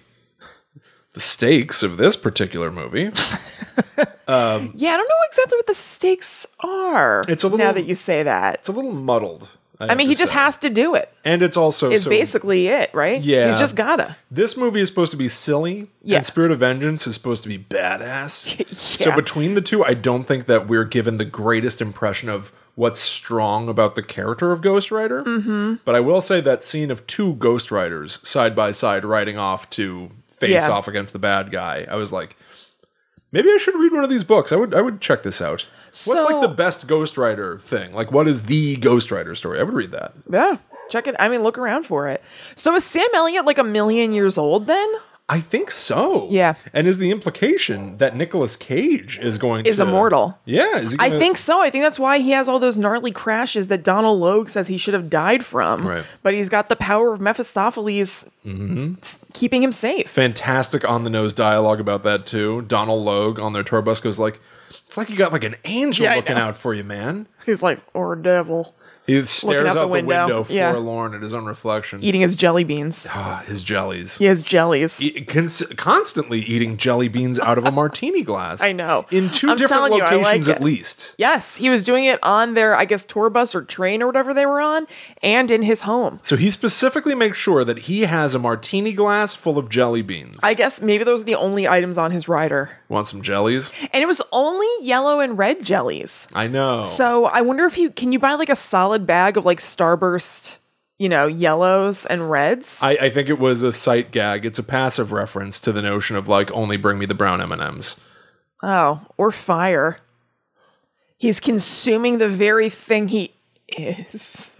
[SPEAKER 1] stakes of this particular movie.
[SPEAKER 2] Yeah, I don't know exactly what the stakes are.
[SPEAKER 1] It's a little-
[SPEAKER 2] now that you say that.
[SPEAKER 1] It's a little muddled.
[SPEAKER 2] I mean, he just has to do it.
[SPEAKER 1] And it's also
[SPEAKER 2] Is basically it, right?
[SPEAKER 1] Yeah.
[SPEAKER 2] He's just gotta.
[SPEAKER 1] This movie is supposed to be silly,
[SPEAKER 2] Yeah.
[SPEAKER 1] and Spirit of Vengeance is supposed to be badass. So
[SPEAKER 2] Yeah.
[SPEAKER 1] between the two, I don't think that we're given the greatest impression of what's strong about the character of Ghost Rider. Mm-hmm. But I will say that scene of two Ghost Riders side by side riding off to face
[SPEAKER 2] Yeah.
[SPEAKER 1] off against the bad guy, I was like, maybe I should read one of these books. I would check this out. What's like the best Ghost Rider thing? Like, what is the Ghost Rider story? I would read that.
[SPEAKER 2] Yeah. Check it. I mean, look around for it. So is Sam Elliott like 1,000,000 years old then?
[SPEAKER 1] I think so.
[SPEAKER 2] Yeah.
[SPEAKER 1] And is the implication that Nicolas Cage is going
[SPEAKER 2] Is
[SPEAKER 1] to...
[SPEAKER 2] immortal.
[SPEAKER 1] Yeah. Is he
[SPEAKER 2] I
[SPEAKER 1] gonna-
[SPEAKER 2] think so. I think that's why he has all those gnarly crashes that Donald Logue says he should have died from.
[SPEAKER 1] Right.
[SPEAKER 2] But he's got the power of Mephistopheles keeping him safe.
[SPEAKER 1] Fantastic on-the-nose dialogue about that, too. Donald Logue on their tour bus goes like, it's like you got like an angel
[SPEAKER 2] Yeah, I
[SPEAKER 1] looking
[SPEAKER 2] know.
[SPEAKER 1] out for you, man.
[SPEAKER 2] He's like, or devil.
[SPEAKER 1] He stares
[SPEAKER 2] out
[SPEAKER 1] out
[SPEAKER 2] the
[SPEAKER 1] the
[SPEAKER 2] window.
[SPEAKER 1] window,
[SPEAKER 2] Yeah.
[SPEAKER 1] forlorn at his own reflection.
[SPEAKER 2] Eating his jelly beans.
[SPEAKER 1] His jellies.
[SPEAKER 2] He has jellies.
[SPEAKER 1] Constantly eating jelly beans out of a martini glass.
[SPEAKER 2] I know.
[SPEAKER 1] In two
[SPEAKER 2] I'm
[SPEAKER 1] different
[SPEAKER 2] telling you, I like
[SPEAKER 1] locations
[SPEAKER 2] it.
[SPEAKER 1] at least.
[SPEAKER 2] Yes, he was doing it on their, I guess, tour bus or train or whatever they were on, and in his home.
[SPEAKER 1] So he specifically makes sure that he has a martini glass full of jelly beans.
[SPEAKER 2] I guess maybe those are the only items on his rider.
[SPEAKER 1] Want some jellies?
[SPEAKER 2] And it was only yellow and red jellies.
[SPEAKER 1] I know.
[SPEAKER 2] So I wonder if can you buy like a solid bag of like Starburst, yellows and reds?
[SPEAKER 1] I think it was a sight gag. It's a passive reference to the notion of like only bring me the brown M&Ms.
[SPEAKER 2] Oh, or fire. He's consuming the very thing he is.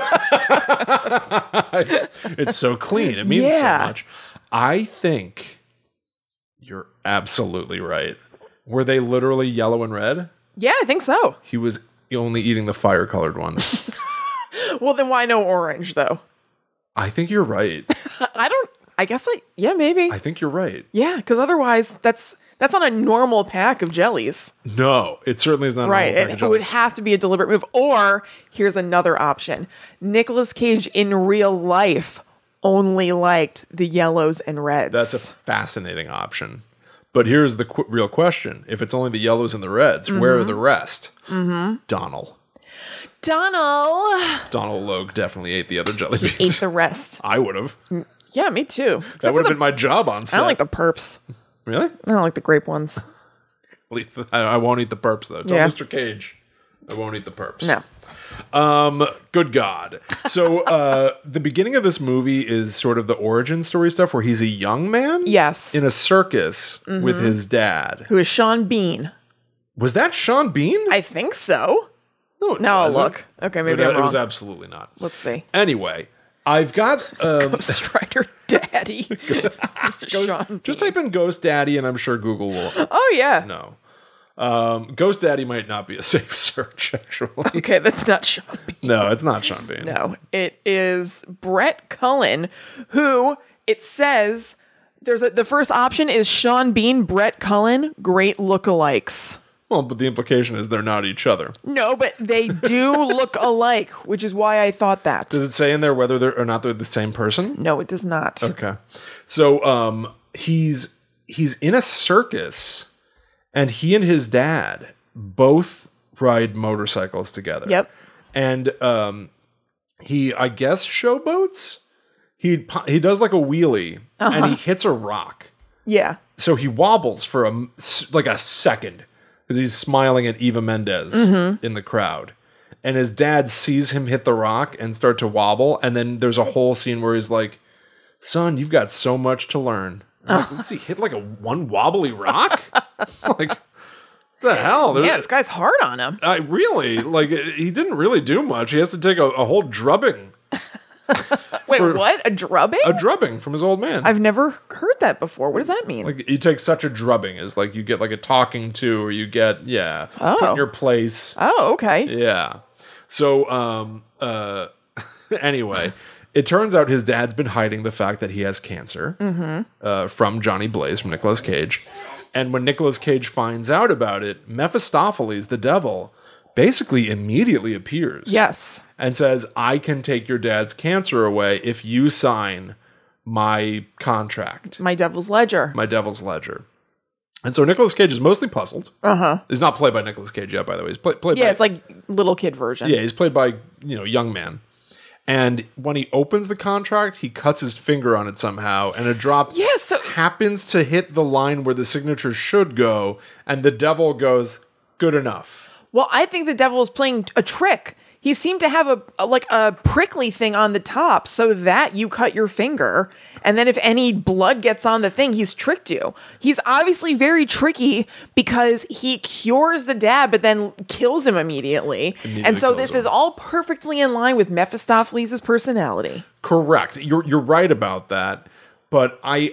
[SPEAKER 1] It's so clean. It means
[SPEAKER 2] Yeah.
[SPEAKER 1] so much. I think you're absolutely right. Were they literally yellow and red?
[SPEAKER 2] Yeah, I think so.
[SPEAKER 1] He was only eating the fire-colored ones.
[SPEAKER 2] Well, then why no orange though?
[SPEAKER 1] I think you're right.
[SPEAKER 2] Yeah, maybe.
[SPEAKER 1] I think you're right.
[SPEAKER 2] Yeah, because otherwise that's not a normal pack of jellies.
[SPEAKER 1] No, it certainly is not.
[SPEAKER 2] Right.
[SPEAKER 1] A
[SPEAKER 2] It would have to be a deliberate move. Or here's another option. Nicolas Cage in real life only liked the yellows and reds.
[SPEAKER 1] That's a fascinating option. But here's the real question. If it's only the yellows and the reds, where are the rest? Mm-hmm. Donald Logue definitely ate the other jelly beans.
[SPEAKER 2] ate the rest.
[SPEAKER 1] I would have.
[SPEAKER 2] Yeah, me too. Except
[SPEAKER 1] That would
[SPEAKER 2] for
[SPEAKER 1] have been my job on set.
[SPEAKER 2] I don't like the perps.
[SPEAKER 1] Really?
[SPEAKER 2] I don't like the grape ones.
[SPEAKER 1] I won't eat the perps, though. Tell
[SPEAKER 2] Yeah.
[SPEAKER 1] Mr. Cage I won't eat the perps.
[SPEAKER 2] No.
[SPEAKER 1] Good God. So the beginning of this movie is sort of the origin story stuff where he's a young man?
[SPEAKER 2] Yes.
[SPEAKER 1] In a circus with his dad.
[SPEAKER 2] Who is Sean Bean?
[SPEAKER 1] Was that Sean Bean?
[SPEAKER 2] I think so.
[SPEAKER 1] No, it
[SPEAKER 2] Now I'll
[SPEAKER 1] wasn't.
[SPEAKER 2] look. Okay, maybe
[SPEAKER 1] It
[SPEAKER 2] I'm wrong.
[SPEAKER 1] was absolutely not.
[SPEAKER 2] Let's see.
[SPEAKER 1] Anyway, I've got...
[SPEAKER 2] Ghost Rider Daddy. Sean
[SPEAKER 1] just
[SPEAKER 2] Bean.
[SPEAKER 1] type in Ghost Daddy and I'm sure Google will...
[SPEAKER 2] Oh, yeah.
[SPEAKER 1] No. Ghost Daddy might not be a safe search, actually.
[SPEAKER 2] Okay, that's not Sean Bean.
[SPEAKER 1] No, it's not Sean Bean.
[SPEAKER 2] No, it is Brett Cullen, who it says the first option is Sean Bean, Brett Cullen, great lookalikes.
[SPEAKER 1] Well, but the implication is they're not each other.
[SPEAKER 2] No, but they do look alike, which is why I thought that.
[SPEAKER 1] Does it say in there whether they're or not they're the same person?
[SPEAKER 2] No, it does not.
[SPEAKER 1] Okay. So he's in a circus and he and his dad both ride motorcycles together.
[SPEAKER 2] Yep.
[SPEAKER 1] And he I guess showboats. He does like a wheelie and he hits a rock.
[SPEAKER 2] Yeah.
[SPEAKER 1] So he wobbles for a second because he's smiling at Eva Mendes in the crowd. And his dad sees him hit the rock and start to wobble. And then there's a whole scene where he's like, son, you've got so much to learn. Like, does he hit like one wobbly rock? Like, what the hell?
[SPEAKER 2] Yeah, this guy's hard on him.
[SPEAKER 1] Really? Like, he didn't really do much. He has to take a whole drubbing.
[SPEAKER 2] Wait, what? A drubbing?
[SPEAKER 1] A drubbing from his old man.
[SPEAKER 2] I've never heard that before. What does that mean?
[SPEAKER 1] Like, you take such a drubbing as like you get like a talking to, or you get, put in your place.
[SPEAKER 2] Oh, okay.
[SPEAKER 1] Yeah. So, anyway, it turns out his dad's been hiding the fact that he has cancer from Johnny Blaze, from Nicolas Cage. And when Nicolas Cage finds out about it, Mephistopheles, the devil, basically immediately appears.
[SPEAKER 2] Yes.
[SPEAKER 1] And says, I can take your dad's cancer away if you sign my contract.
[SPEAKER 2] My Devil's Ledger.
[SPEAKER 1] My Devil's Ledger. And so Nicolas Cage is mostly puzzled.
[SPEAKER 2] Uh-huh.
[SPEAKER 1] He's not played by Nicolas Cage yet, by the way. He's played by...
[SPEAKER 2] It's like little kid version.
[SPEAKER 1] Yeah, he's played by, young man. And when he opens the contract, he cuts his finger on it somehow, and a drop happens to hit the line where the signature should go, and the devil goes, good enough.
[SPEAKER 2] Well, I think the devil is playing a trick. He seemed to have a prickly thing on the top so that you cut your finger. And then if any blood gets on the thing, he's tricked you. He's obviously very tricky because he cures the dad, but then kills him immediately. And so this is all perfectly in line with Mephistopheles' personality.
[SPEAKER 1] Correct. You're right about that. But I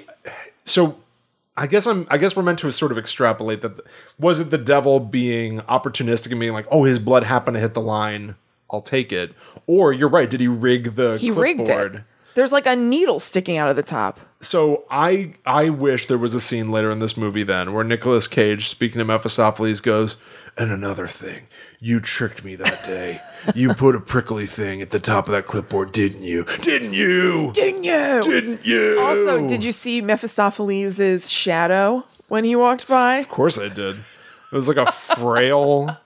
[SPEAKER 1] guess we're meant to sort of extrapolate that. Was it the devil being opportunistic and being like, oh, his blood happened to hit the line, I'll take it? Or you're right, did he rig the clipboard?
[SPEAKER 2] Rigged it. There's like a needle sticking out of the top.
[SPEAKER 1] So I wish there was a scene later in this movie then where Nicolas Cage, speaking to Mephistopheles, goes, and another thing, you tricked me that day. You put a prickly thing at the top of that clipboard, didn't you? Didn't you?
[SPEAKER 2] Didn't you?
[SPEAKER 1] Didn't you?
[SPEAKER 2] Also, did you see Mephistopheles' shadow when he walked by?
[SPEAKER 1] Of course I did. It was like a frail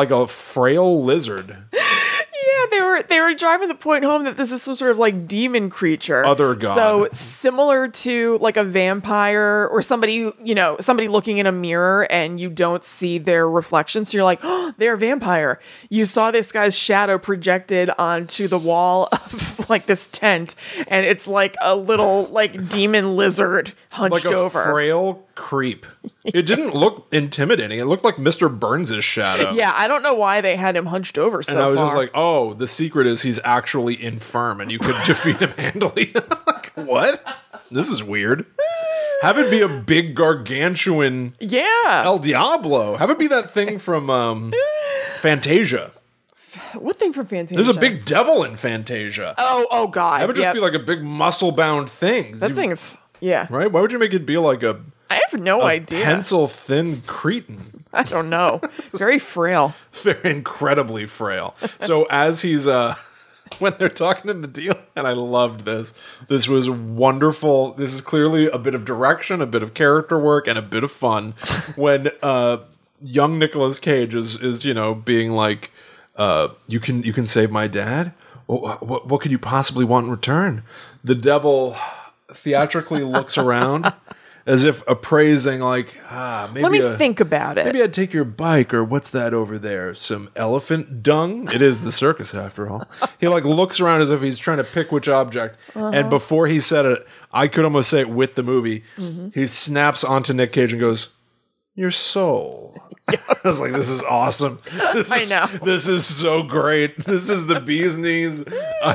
[SPEAKER 1] lizard.
[SPEAKER 2] Yeah, they were driving the point home that this is some sort of like demon creature.
[SPEAKER 1] Other god.
[SPEAKER 2] So similar to like a vampire or somebody looking in a mirror and you don't see their reflection. So you're like, oh, they're a vampire. You saw this guy's shadow projected onto the wall of like this tent, and it's like a little like demon lizard hunched over.
[SPEAKER 1] Like a frail creep. It didn't look intimidating. It looked like Mr. Burns' shadow.
[SPEAKER 2] Yeah, I don't know why they had him hunched over so far.
[SPEAKER 1] And I was just like, oh, the secret is he's actually infirm and you could defeat him handily. Like, what? This is weird. Have it be a big gargantuan El Diablo. Have it be that thing from Fantasia.
[SPEAKER 2] What thing from Fantasia?
[SPEAKER 1] There's a big devil in Fantasia.
[SPEAKER 2] Oh God.
[SPEAKER 1] Have it just be like a big muscle-bound thing.
[SPEAKER 2] That thing's, yeah.
[SPEAKER 1] Right? Why would you make it be like a...
[SPEAKER 2] I have no idea.
[SPEAKER 1] Pencil-thin cretin.
[SPEAKER 2] I don't know. Very frail.
[SPEAKER 1] Very incredibly frail. So as he's... when they're talking in the deal, and I loved this. This was wonderful. This is clearly a bit of direction, a bit of character work, and a bit of fun. When young Nicolas Cage is being like, you can save my dad? What could you possibly want in return? The devil theatrically looks around as if appraising, like, maybe
[SPEAKER 2] let me think about it.
[SPEAKER 1] Maybe I'd take your bike, or what's that over there? Some elephant dung? It is the circus, after all. He like looks around as if he's trying to pick which object. And before he said it, I could almost say it with the movie. He snaps onto Nick Cage and goes, your soul. I was like, this is awesome.
[SPEAKER 2] I know.
[SPEAKER 1] This is so great. This is the bee's knees.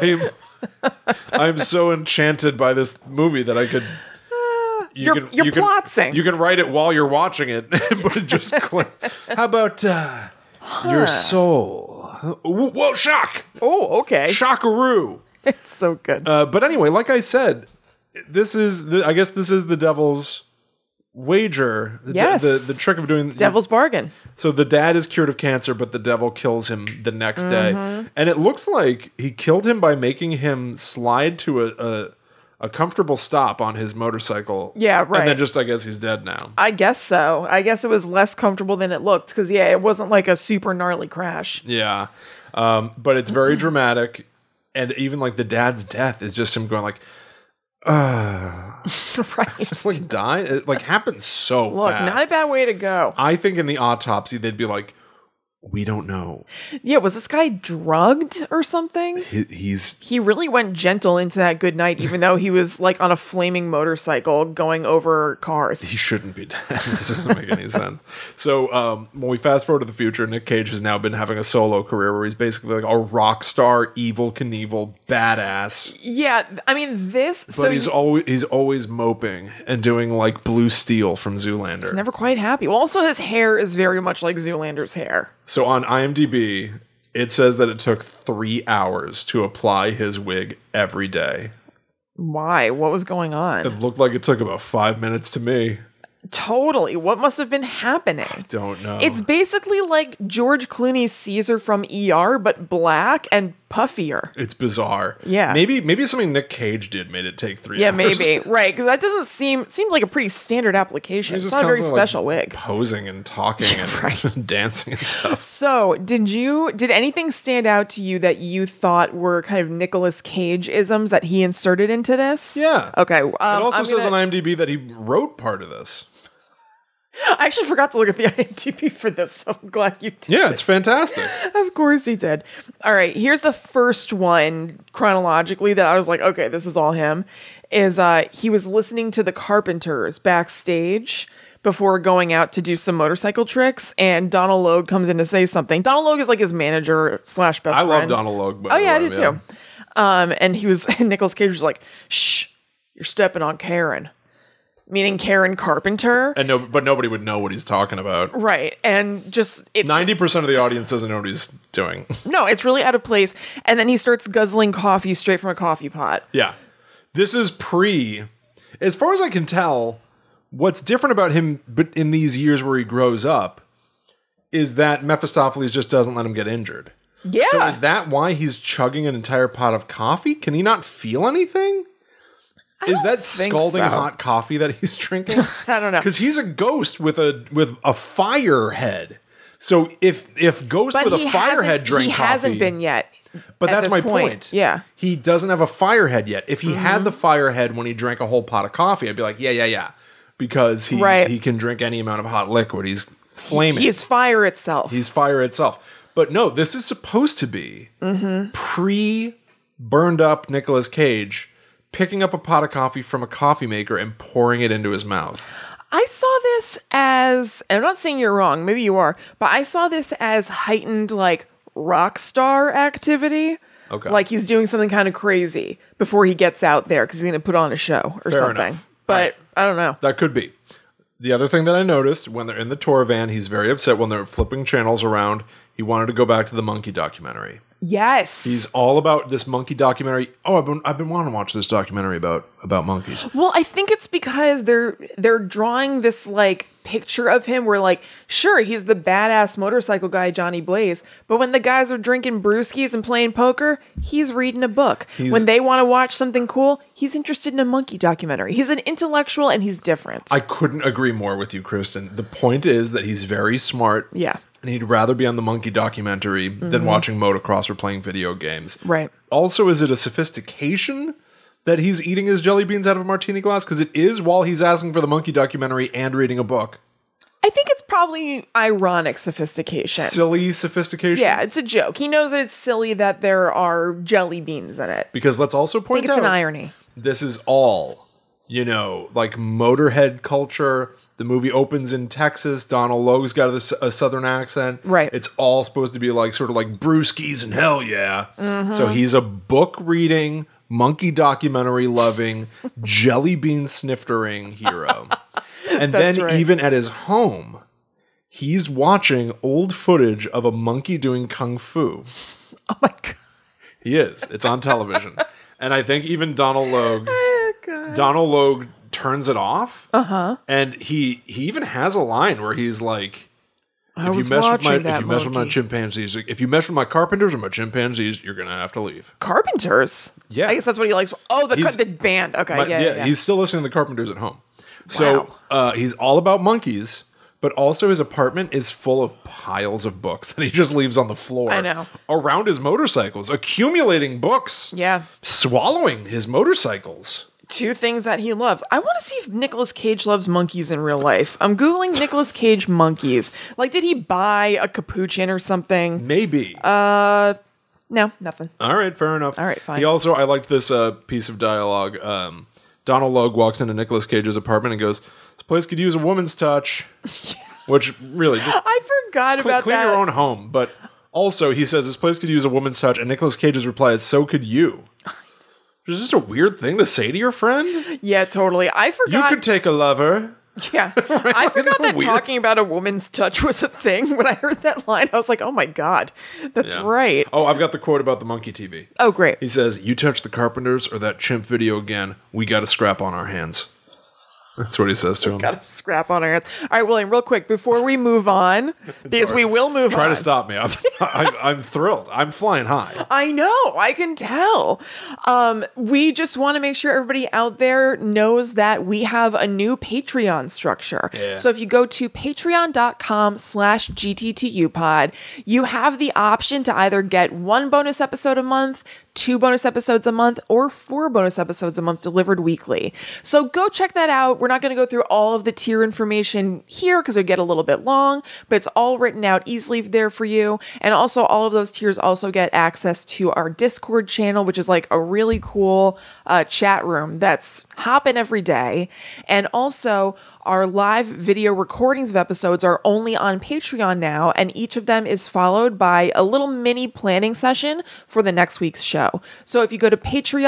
[SPEAKER 1] I'm so enchanted by this movie that I could...
[SPEAKER 2] You're plotzing.
[SPEAKER 1] You can write it while you're watching it, but it just click. How about your soul? Whoa, shock!
[SPEAKER 2] Oh, okay.
[SPEAKER 1] Shockaroo.
[SPEAKER 2] It's so good.
[SPEAKER 1] But anyway, like I said, I guess this is the devil's wager. The trick of doing...
[SPEAKER 2] Devil's bargain.
[SPEAKER 1] So the dad is cured of cancer, but the devil kills him the next day. And it looks like he killed him by making him slide to a comfortable stop on his motorcycle.
[SPEAKER 2] Yeah, right.
[SPEAKER 1] And then just, I guess he's dead now.
[SPEAKER 2] I guess so. I guess it was less comfortable than it looked because, it wasn't like a super gnarly crash.
[SPEAKER 1] Yeah. But it's very dramatic. And even like the dad's death is just him going like,
[SPEAKER 2] right.
[SPEAKER 1] like die. It like happens so
[SPEAKER 2] Look,
[SPEAKER 1] fast.
[SPEAKER 2] not a bad way to go.
[SPEAKER 1] I think in the autopsy, they'd be like, we don't know.
[SPEAKER 2] Yeah, was this guy drugged or something?
[SPEAKER 1] He
[SPEAKER 2] really went gentle into that good night, even though he was like on a flaming motorcycle going over cars.
[SPEAKER 1] He shouldn't be dead. This doesn't make any sense. So when we fast forward to the future, Nick Cage has now been having a solo career where he's basically like a rock star, evil Knievel badass.
[SPEAKER 2] Yeah, I mean this.
[SPEAKER 1] But he's always moping and doing like Blue Steel from Zoolander.
[SPEAKER 2] He's never quite happy. Well, also his hair is very much like Zoolander's hair.
[SPEAKER 1] So on IMDb, it says that it took 3 hours to apply his wig every day.
[SPEAKER 2] Why? What was going on?
[SPEAKER 1] It looked like it took about 5 minutes to me.
[SPEAKER 2] Totally. What must have been happening?
[SPEAKER 1] Don't know.
[SPEAKER 2] It's basically like George Clooney's Caesar from ER, but black and puffier.
[SPEAKER 1] It's bizarre.
[SPEAKER 2] Yeah.
[SPEAKER 1] Maybe something Nick Cage did made it take 3
[SPEAKER 2] Yeah,
[SPEAKER 1] hours.
[SPEAKER 2] maybe. Right, because that doesn't seems like a pretty standard application.
[SPEAKER 1] He's
[SPEAKER 2] It's
[SPEAKER 1] just
[SPEAKER 2] not a very
[SPEAKER 1] constantly,
[SPEAKER 2] special wig.
[SPEAKER 1] posing and talking and dancing and stuff.
[SPEAKER 2] So, did anything stand out to you that you thought were kind of Nicolas Cage isms that he inserted into this?
[SPEAKER 1] Yeah.
[SPEAKER 2] Okay.
[SPEAKER 1] It also says on IMDb that he wrote part of this.
[SPEAKER 2] I actually forgot to look at the IMDb for this, so I'm glad you did.
[SPEAKER 1] Yeah, it's fantastic.
[SPEAKER 2] Of course he did. All right, here's the first one chronologically that I was like, okay, this is all him. Is he was listening to the Carpenters backstage before going out to do some motorcycle tricks, and Donald Logue comes in to say something. Donald Logue is like his manager / best friend.
[SPEAKER 1] I love Donald Logue.
[SPEAKER 2] Oh yeah, I do too. And Nicolas Cage was like, "Shh, you're stepping on Karen." Meaning Karen Carpenter.
[SPEAKER 1] But nobody would know what he's talking about.
[SPEAKER 2] Right. And just it's
[SPEAKER 1] 90% of the audience doesn't know what he's doing.
[SPEAKER 2] No, it's really out of place. And then he starts guzzling coffee straight from a coffee pot.
[SPEAKER 1] Yeah. This is as far as I can tell, what's different about him but in these years where he grows up is that Mephistopheles just doesn't let him get injured.
[SPEAKER 2] Yeah.
[SPEAKER 1] So is that why he's chugging an entire pot of coffee? Can he not feel anything? Is that scalding hot coffee that he's drinking?
[SPEAKER 2] I don't know.
[SPEAKER 1] Because he's a ghost with a fire head. So if Ghost with a fire head drank coffee,
[SPEAKER 2] he hasn't been yet.
[SPEAKER 1] But that's my point.
[SPEAKER 2] Yeah,
[SPEAKER 1] he doesn't have a fire head yet. If he had the fire head when he drank a whole pot of coffee, I'd be like, yeah, because he can drink any amount of hot liquid. He's flaming.
[SPEAKER 2] He's fire itself.
[SPEAKER 1] He's fire itself. But no, this is supposed to be pre-burned up Nicolas Cage picking up a pot of coffee from a coffee maker and pouring it into his mouth.
[SPEAKER 2] I saw this as, and I'm not saying you're wrong, maybe you are, but I saw this as heightened, like, rock star activity.
[SPEAKER 1] Okay.
[SPEAKER 2] Like he's doing something kind of crazy before he gets out there because he's going to put on a show or
[SPEAKER 1] Fair
[SPEAKER 2] something.
[SPEAKER 1] enough.
[SPEAKER 2] But I don't know.
[SPEAKER 1] That could be. The other thing that I noticed, when they're in the tour van, he's very upset when they're flipping channels around. He wanted to go back to the monkey documentary.
[SPEAKER 2] Yes.
[SPEAKER 1] He's all about this monkey documentary. Oh, I've been wanting to watch this documentary about monkeys.
[SPEAKER 2] Well, I think it's because they're drawing this like picture of him where like, sure, he's the badass motorcycle guy, Johnny Blaze, but when the guys are drinking brewskis and playing poker, he's reading a book. When they want to watch something cool, he's interested in a monkey documentary. He's an intellectual and he's different.
[SPEAKER 1] I couldn't agree more with you, Kristen. The point is that he's very smart.
[SPEAKER 2] Yeah.
[SPEAKER 1] And he'd rather be on the monkey documentary than watching motocross or playing video games.
[SPEAKER 2] Right.
[SPEAKER 1] Also, is it a sophistication that he's eating his jelly beans out of a martini glass? Because it is while he's asking for the monkey documentary and reading a book.
[SPEAKER 2] I think it's probably ironic sophistication.
[SPEAKER 1] Silly sophistication?
[SPEAKER 2] Yeah, it's a joke. He knows that it's silly that there are jelly beans in it.
[SPEAKER 1] Because let's also
[SPEAKER 2] I
[SPEAKER 1] point
[SPEAKER 2] think it's
[SPEAKER 1] out,
[SPEAKER 2] an irony.
[SPEAKER 1] This is all, like Motorhead culture. The movie opens in Texas. Donald Logue's got a southern accent.
[SPEAKER 2] Right.
[SPEAKER 1] It's all supposed to be like sort of like brewskis and hell yeah. So he's a book reading, monkey documentary loving, jelly bean sniftering hero. And then even at his home, he's watching old footage of a monkey doing kung fu.
[SPEAKER 2] Oh my God.
[SPEAKER 1] He is. It's on television. And I think even Donald Logue turns it off. And he even has a line where he's like, if you mess with my chimpanzees, if you mess with my carpenters or my chimpanzees, you're gonna have to leave.
[SPEAKER 2] Carpenters?
[SPEAKER 1] Yeah.
[SPEAKER 2] I guess that's what he likes. Oh, the band. Okay, yeah.
[SPEAKER 1] He's still listening to the Carpenters at home. So he's all about monkeys, but also his apartment is full of piles of books that he just leaves on the floor.
[SPEAKER 2] I know.
[SPEAKER 1] Around his motorcycles, accumulating books.
[SPEAKER 2] Yeah.
[SPEAKER 1] Swallowing his motorcycles.
[SPEAKER 2] Two things that he loves. I want to see if Nicolas Cage loves monkeys in real life. I'm Googling Nicolas Cage monkeys. Like, did he buy a capuchin or something?
[SPEAKER 1] Maybe.
[SPEAKER 2] No, nothing.
[SPEAKER 1] All right, fair enough.
[SPEAKER 2] All right, fine.
[SPEAKER 1] I liked this piece of dialogue. Donald Logue walks into Nicolas Cage's apartment and goes, "This place could use a woman's touch." Which really,
[SPEAKER 2] I forgot about
[SPEAKER 1] clean
[SPEAKER 2] that.
[SPEAKER 1] your own home. But also, he says this place could use a woman's touch, and Nicolas Cage's reply is, "So could you." Which is just a weird thing to say to your friend.
[SPEAKER 2] Yeah, totally. I forgot.
[SPEAKER 1] You could take a lover.
[SPEAKER 2] Yeah. I forgot that
[SPEAKER 1] weird?
[SPEAKER 2] talking about a woman's touch was a thing. When I heard that line, I was like, oh my God, that's
[SPEAKER 1] Yeah.
[SPEAKER 2] right.
[SPEAKER 1] Oh, I've got the quote about the monkey TV.
[SPEAKER 2] Oh, great.
[SPEAKER 1] He says, "You touch the Carpenters or that chimp video again, we got a scrap on our hands." That's what he says to him.
[SPEAKER 2] Got a scrap on our hands. All right, William, real quick, before we move on, because we will move on.
[SPEAKER 1] Try to stop me. I'm thrilled. I'm flying high.
[SPEAKER 2] I know, I can tell. We just want to make sure everybody out there knows that we have a new Patreon structure.
[SPEAKER 1] Yeah.
[SPEAKER 2] So if you go to patreon.com/GTTUpod, you have the option to either get 1 bonus episode a month, 2 bonus episodes a month, or 4 bonus episodes a month delivered weekly. So go check that out. We're not going to go through all of the tier information here because it would get a little bit long, but it's all written out easily there for you. And also all of those tiers also get access to our Discord channel, which is like a really cool chat room that's hopping every day. And also our live video recordings of episodes are only on Patreon now, and each of them is followed by a little mini planning session for the next week's show. So if you go to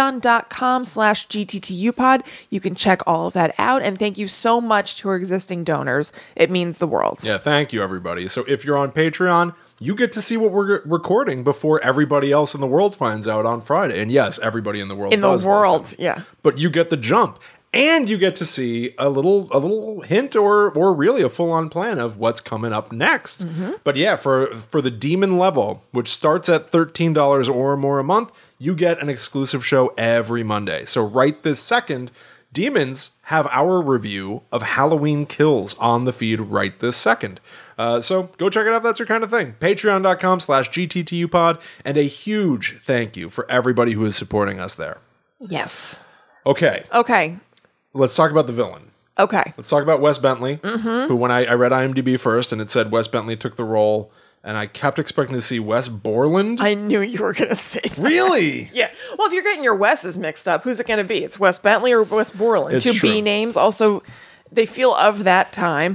[SPEAKER 2] patreon.com/GTTUpod, you can check all of that out. And thank you so much to our existing donors. It means the world.
[SPEAKER 1] Yeah, thank you, everybody. So if you're on Patreon, you get to see what we're recording before everybody else in the world finds out on Friday. And yes, everybody in the world does listen.
[SPEAKER 2] Yeah.
[SPEAKER 1] But you get the jump. And you get to see a little hint or really a full-on plan of what's coming up next.
[SPEAKER 2] Mm-hmm.
[SPEAKER 1] But yeah, for the demon level, which starts at $13 or more a month, you get an exclusive show every Monday. So right this second, Demons have our review of Halloween Kills on the feed right this second. So go check it out if that's your kind of thing. Patreon.com/GTTUpod. And a huge thank you for everybody who is supporting us there.
[SPEAKER 2] Yes.
[SPEAKER 1] Okay. Let's talk about the villain.
[SPEAKER 2] Okay.
[SPEAKER 1] Let's talk about Wes Bentley, who when I read IMDb first and it said Wes Bentley took the role, and I kept expecting to see Wes Borland.
[SPEAKER 2] I knew you were going to say that.
[SPEAKER 1] Really?
[SPEAKER 2] Yeah. Well, if you're getting your Wes's mixed up, who's it going to be? It's Wes Bentley or Wes Borland?
[SPEAKER 1] It's
[SPEAKER 2] 2
[SPEAKER 1] true.
[SPEAKER 2] B names. Also, they feel of that time.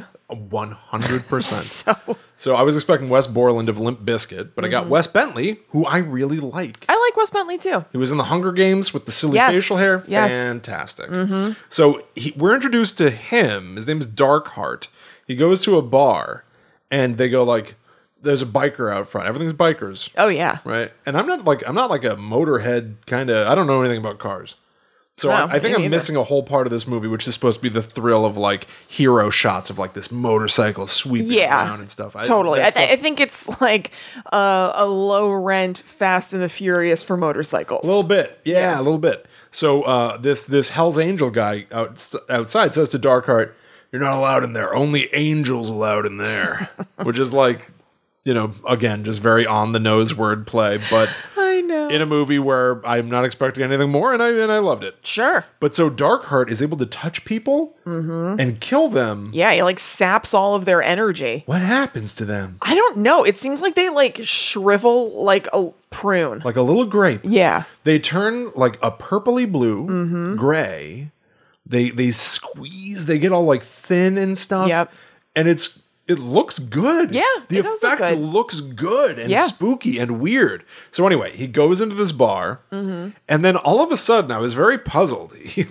[SPEAKER 1] 100%. So I was expecting Wes Borland of Limp Bizkit, but I got Wes Bentley, who I really like.
[SPEAKER 2] I like Wes Bentley too.
[SPEAKER 1] He was in the Hunger Games with the silly
[SPEAKER 2] Yes.
[SPEAKER 1] facial hair.
[SPEAKER 2] Yes.
[SPEAKER 1] Fantastic. So we're introduced to him. His name is Darkheart. He goes to a bar, and they go like, there's a biker out front. Everything's bikers.
[SPEAKER 2] Oh yeah.
[SPEAKER 1] Right? And I'm not like a motorhead kind of, I don't know anything about cars. So
[SPEAKER 2] No,
[SPEAKER 1] I think
[SPEAKER 2] me
[SPEAKER 1] I'm
[SPEAKER 2] neither.
[SPEAKER 1] missing a whole part of this movie, which is supposed to be the thrill of like hero shots of like this motorcycle sweeping around and stuff.
[SPEAKER 2] Totally. I
[SPEAKER 1] I
[SPEAKER 2] think it's like a low rent Fast and the Furious for motorcycles.
[SPEAKER 1] A little bit. Yeah, a little bit. So this Hell's Angel guy outside says to Darkheart, "You're not allowed in there. Only angels allowed in there." Which is like, again, just very on the nose wordplay, but
[SPEAKER 2] I know.
[SPEAKER 1] in a movie where I'm not expecting anything more, and I loved it.
[SPEAKER 2] Sure.
[SPEAKER 1] But so Darkheart is able to touch people and kill them.
[SPEAKER 2] Yeah, he like saps all of their energy.
[SPEAKER 1] What happens to them?
[SPEAKER 2] I don't know. It seems like they like shrivel like a prune.
[SPEAKER 1] Like a little grape.
[SPEAKER 2] Yeah.
[SPEAKER 1] They turn like a purpley blue, gray. They squeeze. They get all like thin and stuff.
[SPEAKER 2] Yep.
[SPEAKER 1] And it looks good.
[SPEAKER 2] Yeah,
[SPEAKER 1] The
[SPEAKER 2] it does look
[SPEAKER 1] effect
[SPEAKER 2] good.
[SPEAKER 1] looks good and
[SPEAKER 2] Yeah.
[SPEAKER 1] spooky and weird. So anyway, he goes into this bar, and then all of a sudden, I was very puzzled.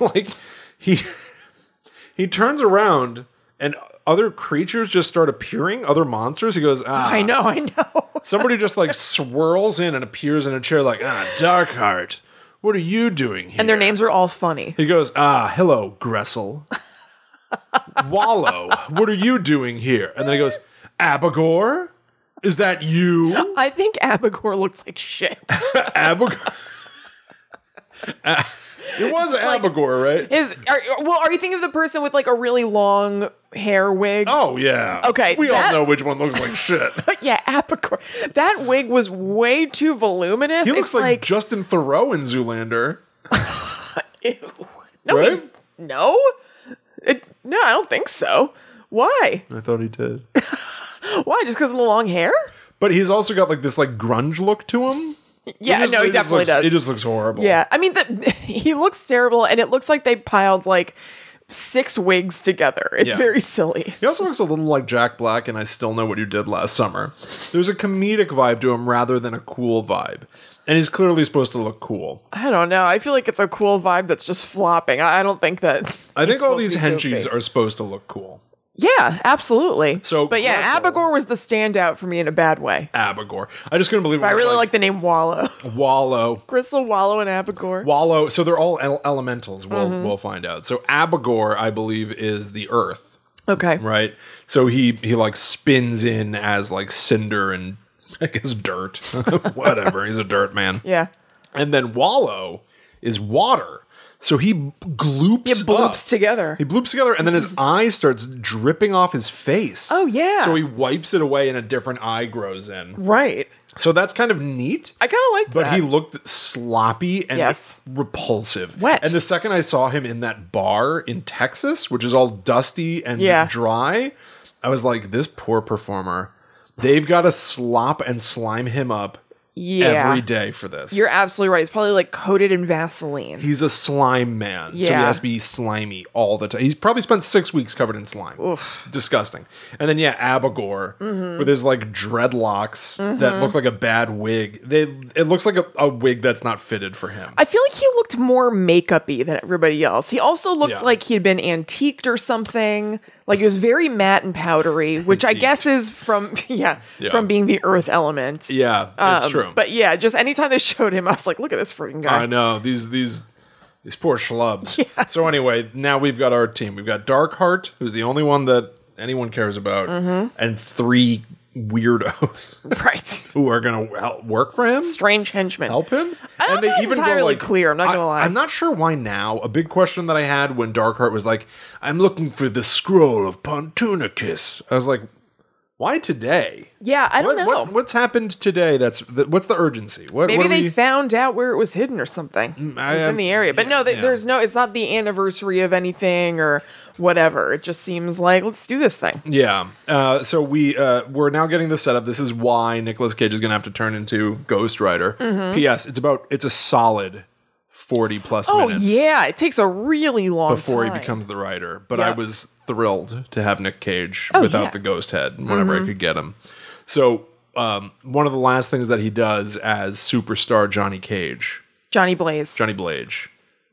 [SPEAKER 1] He turns around, and other creatures just start appearing. Other monsters. He goes,
[SPEAKER 2] I know.
[SPEAKER 1] Somebody just like swirls in and appears in a chair like, Darkheart, what are you doing here?
[SPEAKER 2] And their names are all funny.
[SPEAKER 1] He goes, hello, Gressel. Wallow, what are you doing here? And then he goes, Abagor? Is that you?
[SPEAKER 2] I think Abagor looks like shit.
[SPEAKER 1] Abagor? It was Abagor, right?
[SPEAKER 2] Are you thinking of the person with like a really long hair wig?
[SPEAKER 1] Oh, yeah.
[SPEAKER 2] Okay,
[SPEAKER 1] We all
[SPEAKER 2] that-
[SPEAKER 1] know which one looks like shit.
[SPEAKER 2] Yeah, Abagor. That wig was way too voluminous.
[SPEAKER 1] He looks
[SPEAKER 2] It's
[SPEAKER 1] like Justin Theroux in Zoolander.
[SPEAKER 2] Ew. No,
[SPEAKER 1] Right?
[SPEAKER 2] no, no, I don't think so. Why?
[SPEAKER 1] I thought he did.
[SPEAKER 2] Why? Just because of the long hair?
[SPEAKER 1] But he's also got like this like grunge look to him.
[SPEAKER 2] Yeah, no, he definitely does.
[SPEAKER 1] It just looks horrible.
[SPEAKER 2] Yeah, I mean, he looks terrible, and it looks like they piled like 6 wigs together. It's
[SPEAKER 1] Yeah.
[SPEAKER 2] very silly.
[SPEAKER 1] He also looks a little like Jack Black and I Still Know What You Did Last Summer. There's a comedic vibe to him rather than a cool vibe. And he's clearly supposed to look cool.
[SPEAKER 2] I don't know. I feel like it's a cool vibe that's just flopping. I don't think that.
[SPEAKER 1] I think all these
[SPEAKER 2] he's supposed to be
[SPEAKER 1] henchies
[SPEAKER 2] goofy.
[SPEAKER 1] are supposed to look cool.
[SPEAKER 2] Yeah, absolutely.
[SPEAKER 1] So,
[SPEAKER 2] but yeah,
[SPEAKER 1] Russell-
[SPEAKER 2] Abigor was the standout for me in a bad way.
[SPEAKER 1] Abigor. I just couldn't believe it.
[SPEAKER 2] I
[SPEAKER 1] was
[SPEAKER 2] really like the name Wallow.
[SPEAKER 1] Wallow.
[SPEAKER 2] Crystal, Wallow, and Abigor.
[SPEAKER 1] Wallow. So they're all elementals. We'll find out. So Abigor, I believe, is the earth,
[SPEAKER 2] Okay.
[SPEAKER 1] right? So he like spins in as like cinder and I guess dirt. Whatever. He's a dirt man.
[SPEAKER 2] Yeah.
[SPEAKER 1] And then Wallow is water. So he gloops
[SPEAKER 2] It bloops
[SPEAKER 1] up.
[SPEAKER 2] together.
[SPEAKER 1] He bloops together, and then his eye starts dripping off his face.
[SPEAKER 2] Oh, yeah.
[SPEAKER 1] So he wipes it away, and a different eye grows in.
[SPEAKER 2] Right.
[SPEAKER 1] So that's kind of neat.
[SPEAKER 2] I kind of like
[SPEAKER 1] But
[SPEAKER 2] that.
[SPEAKER 1] he looked sloppy and
[SPEAKER 2] Yes.
[SPEAKER 1] repulsive.
[SPEAKER 2] Wet.
[SPEAKER 1] And the second I saw him in that bar in Texas, which is all dusty and
[SPEAKER 2] Yeah.
[SPEAKER 1] dry, I was like, this poor performer. They've got to slop and slime him up every day for this.
[SPEAKER 2] You're absolutely right. It's probably like coated in Vaseline.
[SPEAKER 1] He's a slime man. So he
[SPEAKER 2] Yeah.
[SPEAKER 1] has to be slimy all the time. He's probably spent 6 weeks covered in slime.
[SPEAKER 2] Oof.
[SPEAKER 1] Disgusting. And then, Abigor, with his like dreadlocks that look like a bad wig. It looks like a wig that's not fitted for him.
[SPEAKER 2] I feel like he looked more makeup-y than everybody else. He also looked
[SPEAKER 1] Yeah.
[SPEAKER 2] like he'd been antiqued or something. Like he was very matte and powdery, which I
[SPEAKER 1] Antiqued.
[SPEAKER 2] guess is from from being the earth element.
[SPEAKER 1] Yeah, it's true.
[SPEAKER 2] But yeah, just anytime they showed him, I was like, look at this freaking guy.
[SPEAKER 1] I know these poor schlubs. So anyway, now we've got our team. We've got Darkheart, who's the only one that anyone cares about, and 3 weirdos
[SPEAKER 2] Right.
[SPEAKER 1] who are going to help work for him,
[SPEAKER 2] Strange henchman.
[SPEAKER 1] help him.
[SPEAKER 2] I don't
[SPEAKER 1] and they
[SPEAKER 2] know
[SPEAKER 1] even
[SPEAKER 2] entirely
[SPEAKER 1] go like,
[SPEAKER 2] clear, I'm not gonna lie.
[SPEAKER 1] I'm not sure why now. A big question that I had when Darkheart was like, "I'm looking for the scroll of Pontunicus." I was like, "Why today?"
[SPEAKER 2] Yeah, I don't know.
[SPEAKER 1] What's happened today? What's the urgency?
[SPEAKER 2] Maybe
[SPEAKER 1] what are
[SPEAKER 2] they
[SPEAKER 1] we?
[SPEAKER 2] found out where it was hidden or something. It was in the area. But no, there's no, it's not the anniversary of anything or whatever. It just seems like, let's do this thing.
[SPEAKER 1] Yeah. So we're now getting the setup. This is why Nicolas Cage is going to have to turn into Ghost Rider. P.S. It's a solid 40 plus
[SPEAKER 2] Oh,
[SPEAKER 1] minutes.
[SPEAKER 2] yeah. It takes a really long
[SPEAKER 1] Before
[SPEAKER 2] time.
[SPEAKER 1] he becomes the writer. But
[SPEAKER 2] Yeah.
[SPEAKER 1] I was thrilled to have Nick Cage
[SPEAKER 2] Oh,
[SPEAKER 1] without
[SPEAKER 2] yeah.
[SPEAKER 1] the ghost head whenever I could get him. So one of the last things that he does as superstar Johnny Cage,
[SPEAKER 2] Johnny Blaze.
[SPEAKER 1] Johnny Blage.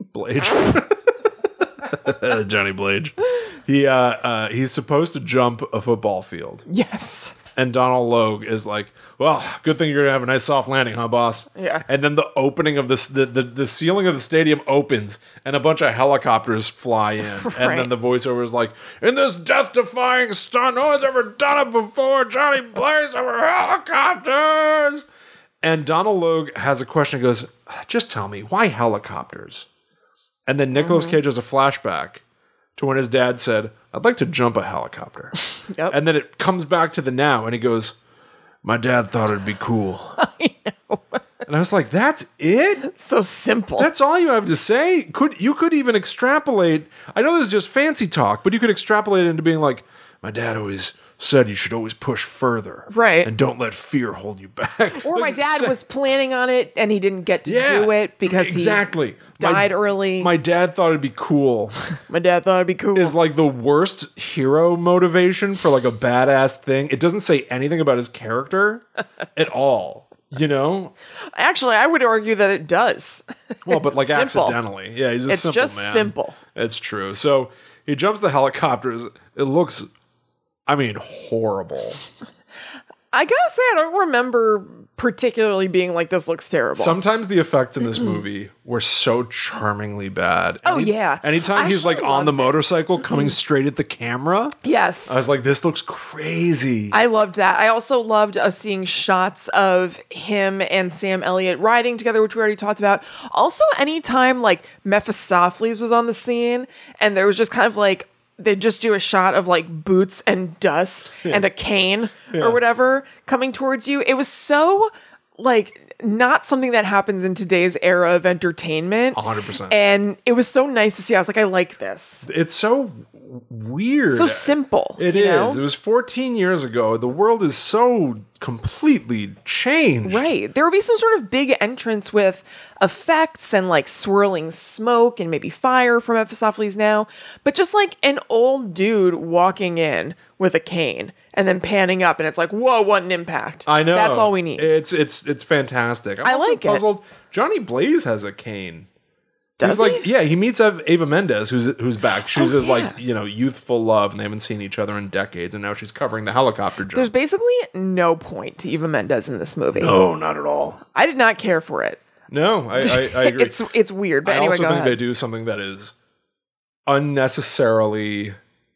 [SPEAKER 1] Johnny Blage. He's supposed to jump a football field.
[SPEAKER 2] Yes.
[SPEAKER 1] And Donald Logue is like, well, good thing you're going to have a nice soft landing, huh, boss?
[SPEAKER 2] Yeah.
[SPEAKER 1] And then the opening of this, the ceiling of the stadium opens and a bunch of helicopters fly in. And
[SPEAKER 2] Right.
[SPEAKER 1] then the voiceover is like, in this death-defying stunt, no one's ever done it before. Johnny Blaze over helicopters. And Donald Logue has a question. He goes, just tell me, why helicopters? And then Nicolas Cage has a flashback to when his dad said, I'd like to jump a helicopter.
[SPEAKER 2] Yep.
[SPEAKER 1] And then it comes back to the now, and he goes, my dad thought it'd be cool.
[SPEAKER 2] I know.
[SPEAKER 1] And I was like, that's it?
[SPEAKER 2] So simple.
[SPEAKER 1] That's all you have to say? You could even extrapolate. I know this is just fancy talk, but you could extrapolate it into being like, my dad always said you should always push further.
[SPEAKER 2] Right.
[SPEAKER 1] And don't let fear hold you back.
[SPEAKER 2] Or my dad was planning on it and he didn't get to do it because
[SPEAKER 1] exactly.
[SPEAKER 2] he died early.
[SPEAKER 1] My dad thought it'd be cool.
[SPEAKER 2] My dad thought it'd be cool.
[SPEAKER 1] Is like the worst hero motivation for like a badass thing. It doesn't say anything about his character at all. You know?
[SPEAKER 2] Actually, I would argue that it does.
[SPEAKER 1] Well, but like
[SPEAKER 2] Simple.
[SPEAKER 1] accidentally. Yeah, he's a
[SPEAKER 2] It's
[SPEAKER 1] simple
[SPEAKER 2] just
[SPEAKER 1] man.
[SPEAKER 2] simple.
[SPEAKER 1] It's true. So he jumps the helicopters. It looks, horrible.
[SPEAKER 2] I gotta say, I don't remember particularly being like, this looks terrible.
[SPEAKER 1] Sometimes the effects in this movie were so charmingly bad.
[SPEAKER 2] Oh, yeah.
[SPEAKER 1] Anytime
[SPEAKER 2] I
[SPEAKER 1] he's like
[SPEAKER 2] actually
[SPEAKER 1] on the
[SPEAKER 2] loved it.
[SPEAKER 1] motorcycle coming straight at the camera,
[SPEAKER 2] Yes.
[SPEAKER 1] I was like, this looks crazy.
[SPEAKER 2] I loved that. I also loved seeing shots of him and Sam Elliott riding together, which we already talked about. Also, anytime like Mephistopheles was on the scene and there was just kind of like, they just do a shot of like boots and dust and a cane or whatever coming towards you. It was so like not something that happens in today's era of entertainment.
[SPEAKER 1] 100%.
[SPEAKER 2] And it was so nice to see. I was like, I like this.
[SPEAKER 1] It's so weird.
[SPEAKER 2] So simple.
[SPEAKER 1] It
[SPEAKER 2] you
[SPEAKER 1] is.
[SPEAKER 2] know?
[SPEAKER 1] It was 14 years ago. The world is so completely changed.
[SPEAKER 2] Right. There would be some sort of big entrance with effects and like swirling smoke and maybe fire from Mephistopheles Now. But just like an old dude walking in with a cane and then panning up and it's like, whoa, what an impact.
[SPEAKER 1] I know.
[SPEAKER 2] That's all we need.
[SPEAKER 1] It's fantastic. I'm
[SPEAKER 2] I
[SPEAKER 1] also
[SPEAKER 2] like it.
[SPEAKER 1] puzzled. Johnny Blaze has a cane.
[SPEAKER 2] Does
[SPEAKER 1] He's like,
[SPEAKER 2] he?
[SPEAKER 1] yeah, he meets Ava Mendes, who's back. She's his
[SPEAKER 2] yeah.
[SPEAKER 1] like, youthful love, and they haven't seen each other in decades, and now she's covering the helicopter jump.
[SPEAKER 2] There's basically no point to Eva Mendes in this movie.
[SPEAKER 1] No, not at all.
[SPEAKER 2] I did not care for it.
[SPEAKER 1] No, I agree.
[SPEAKER 2] It's weird, but
[SPEAKER 1] I
[SPEAKER 2] anyway,
[SPEAKER 1] also
[SPEAKER 2] go
[SPEAKER 1] think
[SPEAKER 2] ahead.
[SPEAKER 1] they do something that is unnecessarily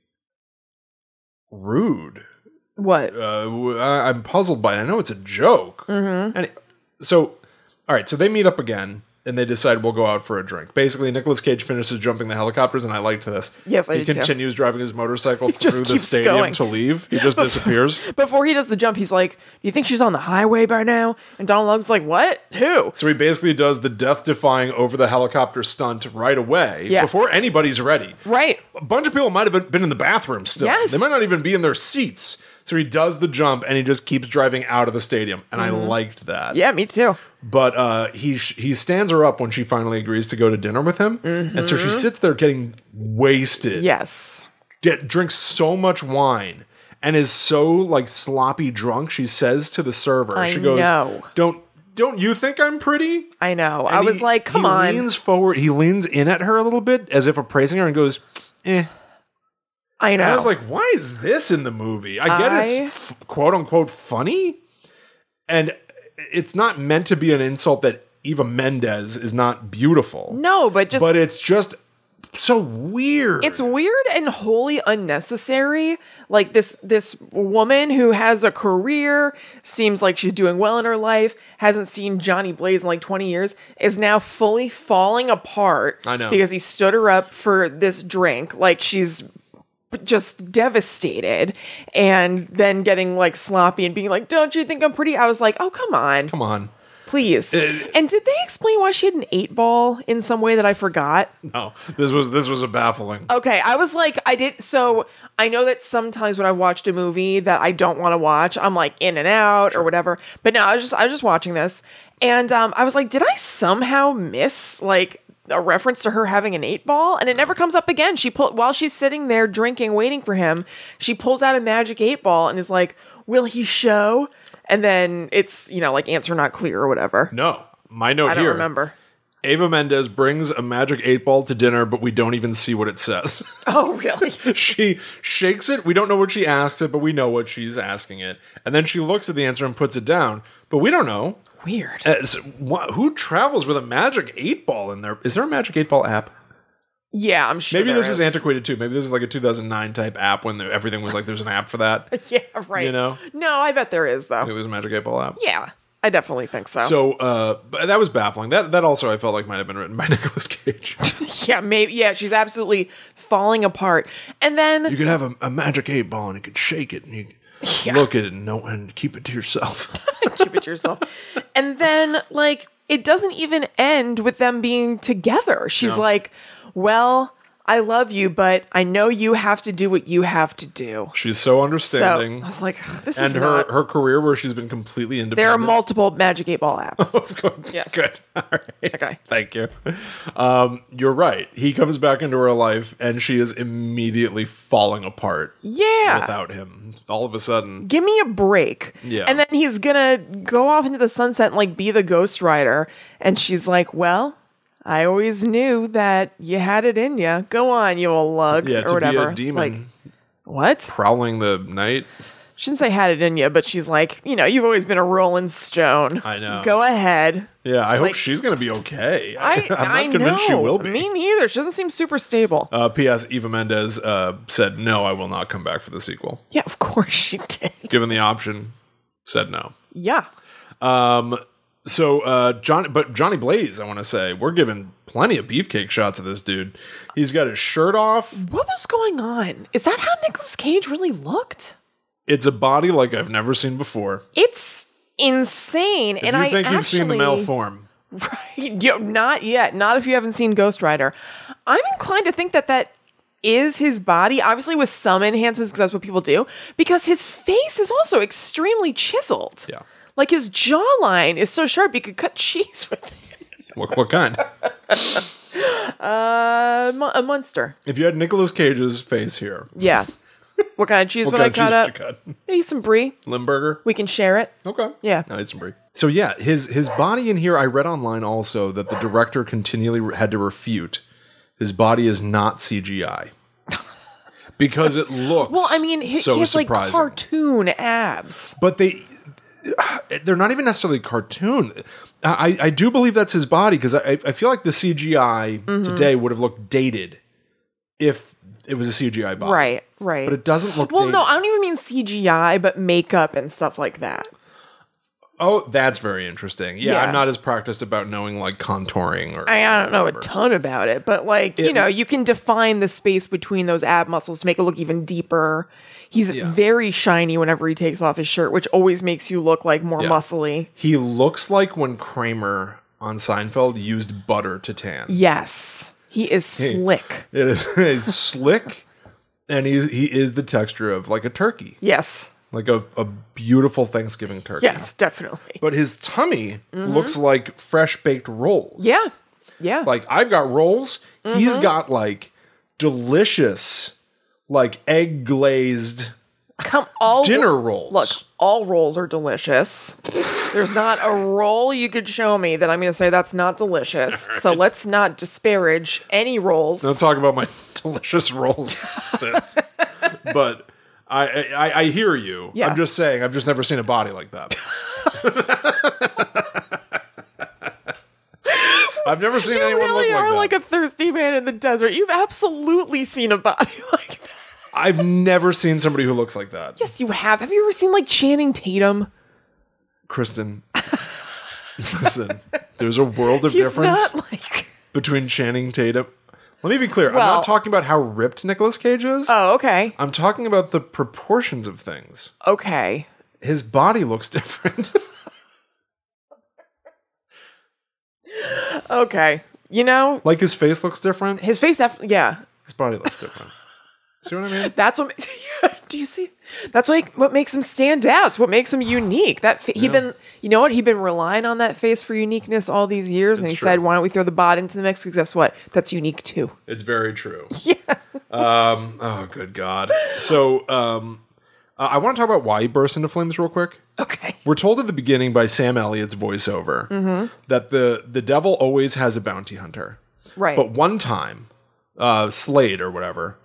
[SPEAKER 1] rude.
[SPEAKER 2] What?
[SPEAKER 1] I'm puzzled by it. I know it's a joke. Mm-hmm. And so, all right, so they meet up again, and they decide we'll go out for a drink. Basically, Nicolas Cage finishes jumping the helicopters, and I liked this.
[SPEAKER 2] Yes, I
[SPEAKER 1] He
[SPEAKER 2] did too.
[SPEAKER 1] continues driving his motorcycle
[SPEAKER 2] just
[SPEAKER 1] through the
[SPEAKER 2] keeps
[SPEAKER 1] stadium
[SPEAKER 2] going.
[SPEAKER 1] to leave. He just disappears.
[SPEAKER 2] Before he does the jump, he's like, "Do you think she's on the highway by now?" And Donald Logue's like, "What? Who?"
[SPEAKER 1] So he basically does the death-defying over the helicopter stunt right away
[SPEAKER 2] Yeah.
[SPEAKER 1] before anybody's ready.
[SPEAKER 2] Right.
[SPEAKER 1] A bunch of people might have been in the bathroom still.
[SPEAKER 2] Yes.
[SPEAKER 1] They might not even be in their seats. So he does the jump and he just keeps driving out of the stadium. And I liked that.
[SPEAKER 2] Yeah, me too.
[SPEAKER 1] But he stands her up when she finally agrees to go to dinner with him. And so she sits there getting wasted.
[SPEAKER 2] Yes.
[SPEAKER 1] Drinks so much wine and is so like sloppy drunk. She says to the server,
[SPEAKER 2] I
[SPEAKER 1] she goes,
[SPEAKER 2] know.
[SPEAKER 1] Don't you think I'm pretty?
[SPEAKER 2] I know.
[SPEAKER 1] And
[SPEAKER 2] I was like, come on.
[SPEAKER 1] He leans forward. He leans in at her a little bit as if appraising her and goes, eh.
[SPEAKER 2] I know.
[SPEAKER 1] And I was like, why is this in the movie? I get it's quote unquote funny. And it's not meant to be an insult that Eva Mendes is not beautiful.
[SPEAKER 2] no, but
[SPEAKER 1] It's just so weird.
[SPEAKER 2] it's weird and wholly unnecessary. Like this woman who has a career, seems like she's doing well in her life, hasn't seen Johnny Blaze in like 20 years, is now fully falling apart.
[SPEAKER 1] I know.
[SPEAKER 2] Because he stood her up for this drink. Like she's just devastated and then getting like sloppy and being like, "Don't you think I'm pretty?" I was like, "Oh, come on.
[SPEAKER 1] Come on.
[SPEAKER 2] Please." And did they explain why she had an 8-ball in some way that I forgot?
[SPEAKER 1] No, this was a baffling.
[SPEAKER 2] Okay, I was like, so I know that sometimes when I've watched a movie that I don't want to watch, I'm like in and out or whatever. But no, I was just watching this, and I was like, did I somehow miss like a reference to her having an 8-ball? And it never comes up again. While she's sitting there drinking, waiting for him, she pulls out a magic 8-ball and is like, "Will he show?" And then it's, like answer not clear or whatever.
[SPEAKER 1] No, my note
[SPEAKER 2] I don't
[SPEAKER 1] here.
[SPEAKER 2] remember.
[SPEAKER 1] Ava Mendes brings a magic 8-ball to dinner, but we don't even see what it says.
[SPEAKER 2] Oh, really?
[SPEAKER 1] She shakes it. We don't know what she asks it, but we know what she's asking it. And then she looks at the answer and puts it down, but we don't know.
[SPEAKER 2] Weird.
[SPEAKER 1] Who travels with a magic 8-ball in there? Is there a magic 8-ball app?
[SPEAKER 2] Yeah, I'm sure.
[SPEAKER 1] Maybe
[SPEAKER 2] there
[SPEAKER 1] this is antiquated too. Maybe this is like a 2009 type app when everything was like there's an app for that.
[SPEAKER 2] Yeah, right.
[SPEAKER 1] You know?
[SPEAKER 2] No, I bet there is, though.
[SPEAKER 1] It was a magic 8-ball app.
[SPEAKER 2] Yeah, I definitely think so.
[SPEAKER 1] So but that was baffling. That also I felt like might have been written by Nicolas Cage.
[SPEAKER 2] Yeah, maybe. Yeah, she's absolutely falling apart. And then
[SPEAKER 1] You could have a magic 8-ball and you could shake it and you
[SPEAKER 2] Yeah.
[SPEAKER 1] look at it and keep it to yourself.
[SPEAKER 2] keep it to yourself. And then, like, it doesn't even end with them being together. She's like, "Well, I love you, but I know you have to do what you have to do."
[SPEAKER 1] She's so
[SPEAKER 2] So
[SPEAKER 1] understanding.
[SPEAKER 2] I was like, "This
[SPEAKER 1] And
[SPEAKER 2] is
[SPEAKER 1] her,
[SPEAKER 2] not."
[SPEAKER 1] her career where she's been completely independent.
[SPEAKER 2] There are multiple Magic 8-Ball apps.
[SPEAKER 1] Good.
[SPEAKER 2] Yes.
[SPEAKER 1] Good. All right.
[SPEAKER 2] Okay.
[SPEAKER 1] Thank you. You're right. He comes back into her life and she is immediately falling apart
[SPEAKER 2] Yeah.
[SPEAKER 1] without him. All of a sudden.
[SPEAKER 2] Give me a break.
[SPEAKER 1] Yeah.
[SPEAKER 2] And then he's gonna go off into the sunset and like be the Ghost Rider. And she's like, "Well, I always knew that you had it in you. Go on, you old lug,"
[SPEAKER 1] Yeah,
[SPEAKER 2] or
[SPEAKER 1] to
[SPEAKER 2] whatever.
[SPEAKER 1] be a demon
[SPEAKER 2] Like, what?
[SPEAKER 1] prowling the night.
[SPEAKER 2] She didn't say had it in you, but she's like, you've always been a rolling stone.
[SPEAKER 1] I know.
[SPEAKER 2] Go ahead.
[SPEAKER 1] Yeah, I hope
[SPEAKER 2] Like-
[SPEAKER 1] she's going to be okay.
[SPEAKER 2] I
[SPEAKER 1] I'm not convinced
[SPEAKER 2] know.
[SPEAKER 1] she will be.
[SPEAKER 2] Me neither. She doesn't seem super stable.
[SPEAKER 1] P.S. Eva Mendes said, no, I will not come back for the sequel.
[SPEAKER 2] Yeah, of course she did.
[SPEAKER 1] Given the option, said no.
[SPEAKER 2] Yeah.
[SPEAKER 1] So Johnny Blaze, I want to say, we're giving plenty of beefcake shots of this dude. He's got his shirt off.
[SPEAKER 2] What was going on? Is that how Nicolas Cage really looked?
[SPEAKER 1] It's a body like I've never seen before.
[SPEAKER 2] It's insane.
[SPEAKER 1] If you think you've seen the male form.
[SPEAKER 2] Right. Not yet. Not if you haven't seen Ghost Rider. I'm inclined to think that is his body, obviously with some enhancements because that's what people do, because his face is also extremely chiseled.
[SPEAKER 1] Yeah.
[SPEAKER 2] Like his jawline is so sharp you could cut cheese with it.
[SPEAKER 1] What kind?
[SPEAKER 2] A Munster.
[SPEAKER 1] If you had Nicolas Cage's face here,
[SPEAKER 2] Yeah. What kind of cheese would I cut up? Maybe some brie.
[SPEAKER 1] Limburger.
[SPEAKER 2] We can share it.
[SPEAKER 1] Okay.
[SPEAKER 2] Yeah.
[SPEAKER 1] No, it's some brie. So yeah, his body in here, I read online also that the director continually had to refute his body is not CGI. Because it looks
[SPEAKER 2] Well, I mean, he
[SPEAKER 1] so
[SPEAKER 2] has like
[SPEAKER 1] surprising.
[SPEAKER 2] cartoon abs.
[SPEAKER 1] But they're not even necessarily cartoon. I do believe that's his body because I feel like the CGI today would have looked dated if it was a CGI body.
[SPEAKER 2] Right, right.
[SPEAKER 1] But it doesn't look
[SPEAKER 2] Well,
[SPEAKER 1] dated.
[SPEAKER 2] no, I don't even mean CGI, but makeup and stuff like that.
[SPEAKER 1] Oh, that's very interesting. Yeah,
[SPEAKER 2] Yeah.
[SPEAKER 1] I'm not as practiced about knowing like contouring or
[SPEAKER 2] I don't know
[SPEAKER 1] whatever.
[SPEAKER 2] a ton about it, but like, you can define the space between those ab muscles to make it look even deeper. He's very shiny whenever he takes off his shirt, which always makes you look like more muscly.
[SPEAKER 1] He looks like when Kramer on Seinfeld used butter to tan.
[SPEAKER 2] Yes. He is slick.
[SPEAKER 1] It is he's slick, and he is the texture of like a turkey.
[SPEAKER 2] Yes.
[SPEAKER 1] Like a beautiful Thanksgiving turkey.
[SPEAKER 2] Yes, definitely.
[SPEAKER 1] But his tummy looks like fresh baked rolls.
[SPEAKER 2] Yeah. Yeah.
[SPEAKER 1] Like I've got rolls. He's got like delicious, like egg glazed dinner rolls.
[SPEAKER 2] Look, all rolls are delicious. There's not a roll you could show me that I'm going to say that's not delicious. So let's not disparage any rolls.
[SPEAKER 1] Don't talk about my delicious rolls, sis. But I hear you.
[SPEAKER 2] Yeah.
[SPEAKER 1] I'm just saying, I've just never seen a body like that. I've never seen anyone
[SPEAKER 2] You really
[SPEAKER 1] look like
[SPEAKER 2] are
[SPEAKER 1] that.
[SPEAKER 2] like a thirsty man in the desert. You've absolutely seen a body like that.
[SPEAKER 1] I've never seen somebody who looks like that.
[SPEAKER 2] Yes, you have. Have you ever seen like Channing Tatum?
[SPEAKER 1] Kristen, listen, there's a world of
[SPEAKER 2] He's
[SPEAKER 1] difference
[SPEAKER 2] not like...
[SPEAKER 1] between Channing Tatum. Let me be clear. I'm
[SPEAKER 2] Well-
[SPEAKER 1] not talking about how ripped Nicolas Cage is.
[SPEAKER 2] Oh, okay.
[SPEAKER 1] I'm talking about the proportions of things.
[SPEAKER 2] Okay.
[SPEAKER 1] His body looks different.
[SPEAKER 2] Okay. You know,
[SPEAKER 1] Like his face looks different.
[SPEAKER 2] his face, yeah.
[SPEAKER 1] His body looks different. See what I mean?
[SPEAKER 2] That's what. Do you see? That's what makes him stand out. It's what makes him unique. He'd been relying on that face for uniqueness all these years, and he
[SPEAKER 1] true.
[SPEAKER 2] said, "Why don't we throw the bot into the mix? Because guess what? That's unique too."
[SPEAKER 1] It's very true. Yeah. Oh, good God. So, I want to talk about why he burst into flames real quick.
[SPEAKER 2] Okay.
[SPEAKER 1] We're told at the beginning by Sam Elliott's voiceover that the devil always has a bounty hunter.
[SPEAKER 2] Right.
[SPEAKER 1] But one time, Slade or whatever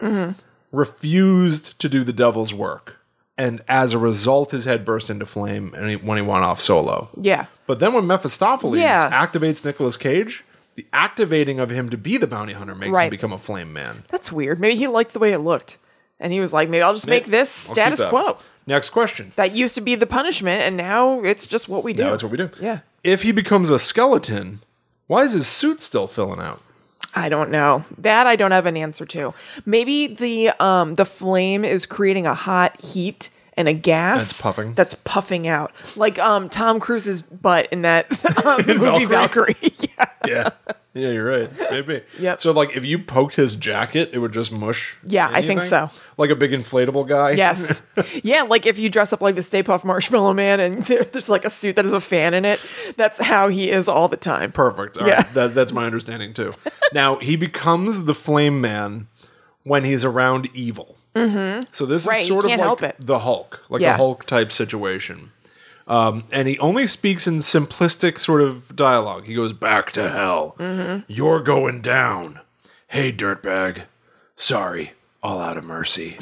[SPEAKER 1] refused to do the devil's work. And as a result, his head burst into flame and when he went off solo.
[SPEAKER 2] Yeah.
[SPEAKER 1] But then when Mephistopheles
[SPEAKER 2] Yeah.
[SPEAKER 1] activates Nicolas Cage, the activating of him to be the bounty hunter makes him
[SPEAKER 2] Right.
[SPEAKER 1] become a flame man.
[SPEAKER 2] That's weird. Maybe he liked the way it looked, and he was like, "Maybe I'll just make this
[SPEAKER 1] I'll
[SPEAKER 2] status
[SPEAKER 1] keep that.
[SPEAKER 2] quo."
[SPEAKER 1] Next question.
[SPEAKER 2] That used to be the punishment, and now it's just what we do.
[SPEAKER 1] Now that's what we do.
[SPEAKER 2] Yeah.
[SPEAKER 1] If he becomes a skeleton, why is his suit still filling out?
[SPEAKER 2] I don't know. That I don't have an answer to. Maybe the flame is creating a hot heat and a gas
[SPEAKER 1] That's puffing.
[SPEAKER 2] That's puffing out, like Tom Cruise's butt in that movie Valkyrie. Yeah.
[SPEAKER 1] Yeah. Yeah, you're right. Maybe.
[SPEAKER 2] Yep.
[SPEAKER 1] So, like, if you poked his jacket, it would just mush?
[SPEAKER 2] Yeah, I think
[SPEAKER 1] anything?
[SPEAKER 2] so.
[SPEAKER 1] Like a big inflatable guy?
[SPEAKER 2] Yes. Yeah, like if you dress up like the Stay Puft Marshmallow Man and there's like a suit that has a fan in it, that's how he is all the time.
[SPEAKER 1] Perfect. All
[SPEAKER 2] Yeah.
[SPEAKER 1] right. That's my understanding, too. Now, he becomes the Flame Man when he's around evil. Mm-hmm. So this
[SPEAKER 2] Right,
[SPEAKER 1] is sort
[SPEAKER 2] you
[SPEAKER 1] of
[SPEAKER 2] can't
[SPEAKER 1] like
[SPEAKER 2] help it.
[SPEAKER 1] the Hulk, like
[SPEAKER 2] Yeah.
[SPEAKER 1] a Hulk-type situation. And he only speaks in simplistic sort of dialogue. He goes, "Back to hell. You're going down. Hey, dirtbag. Sorry. All out of mercy."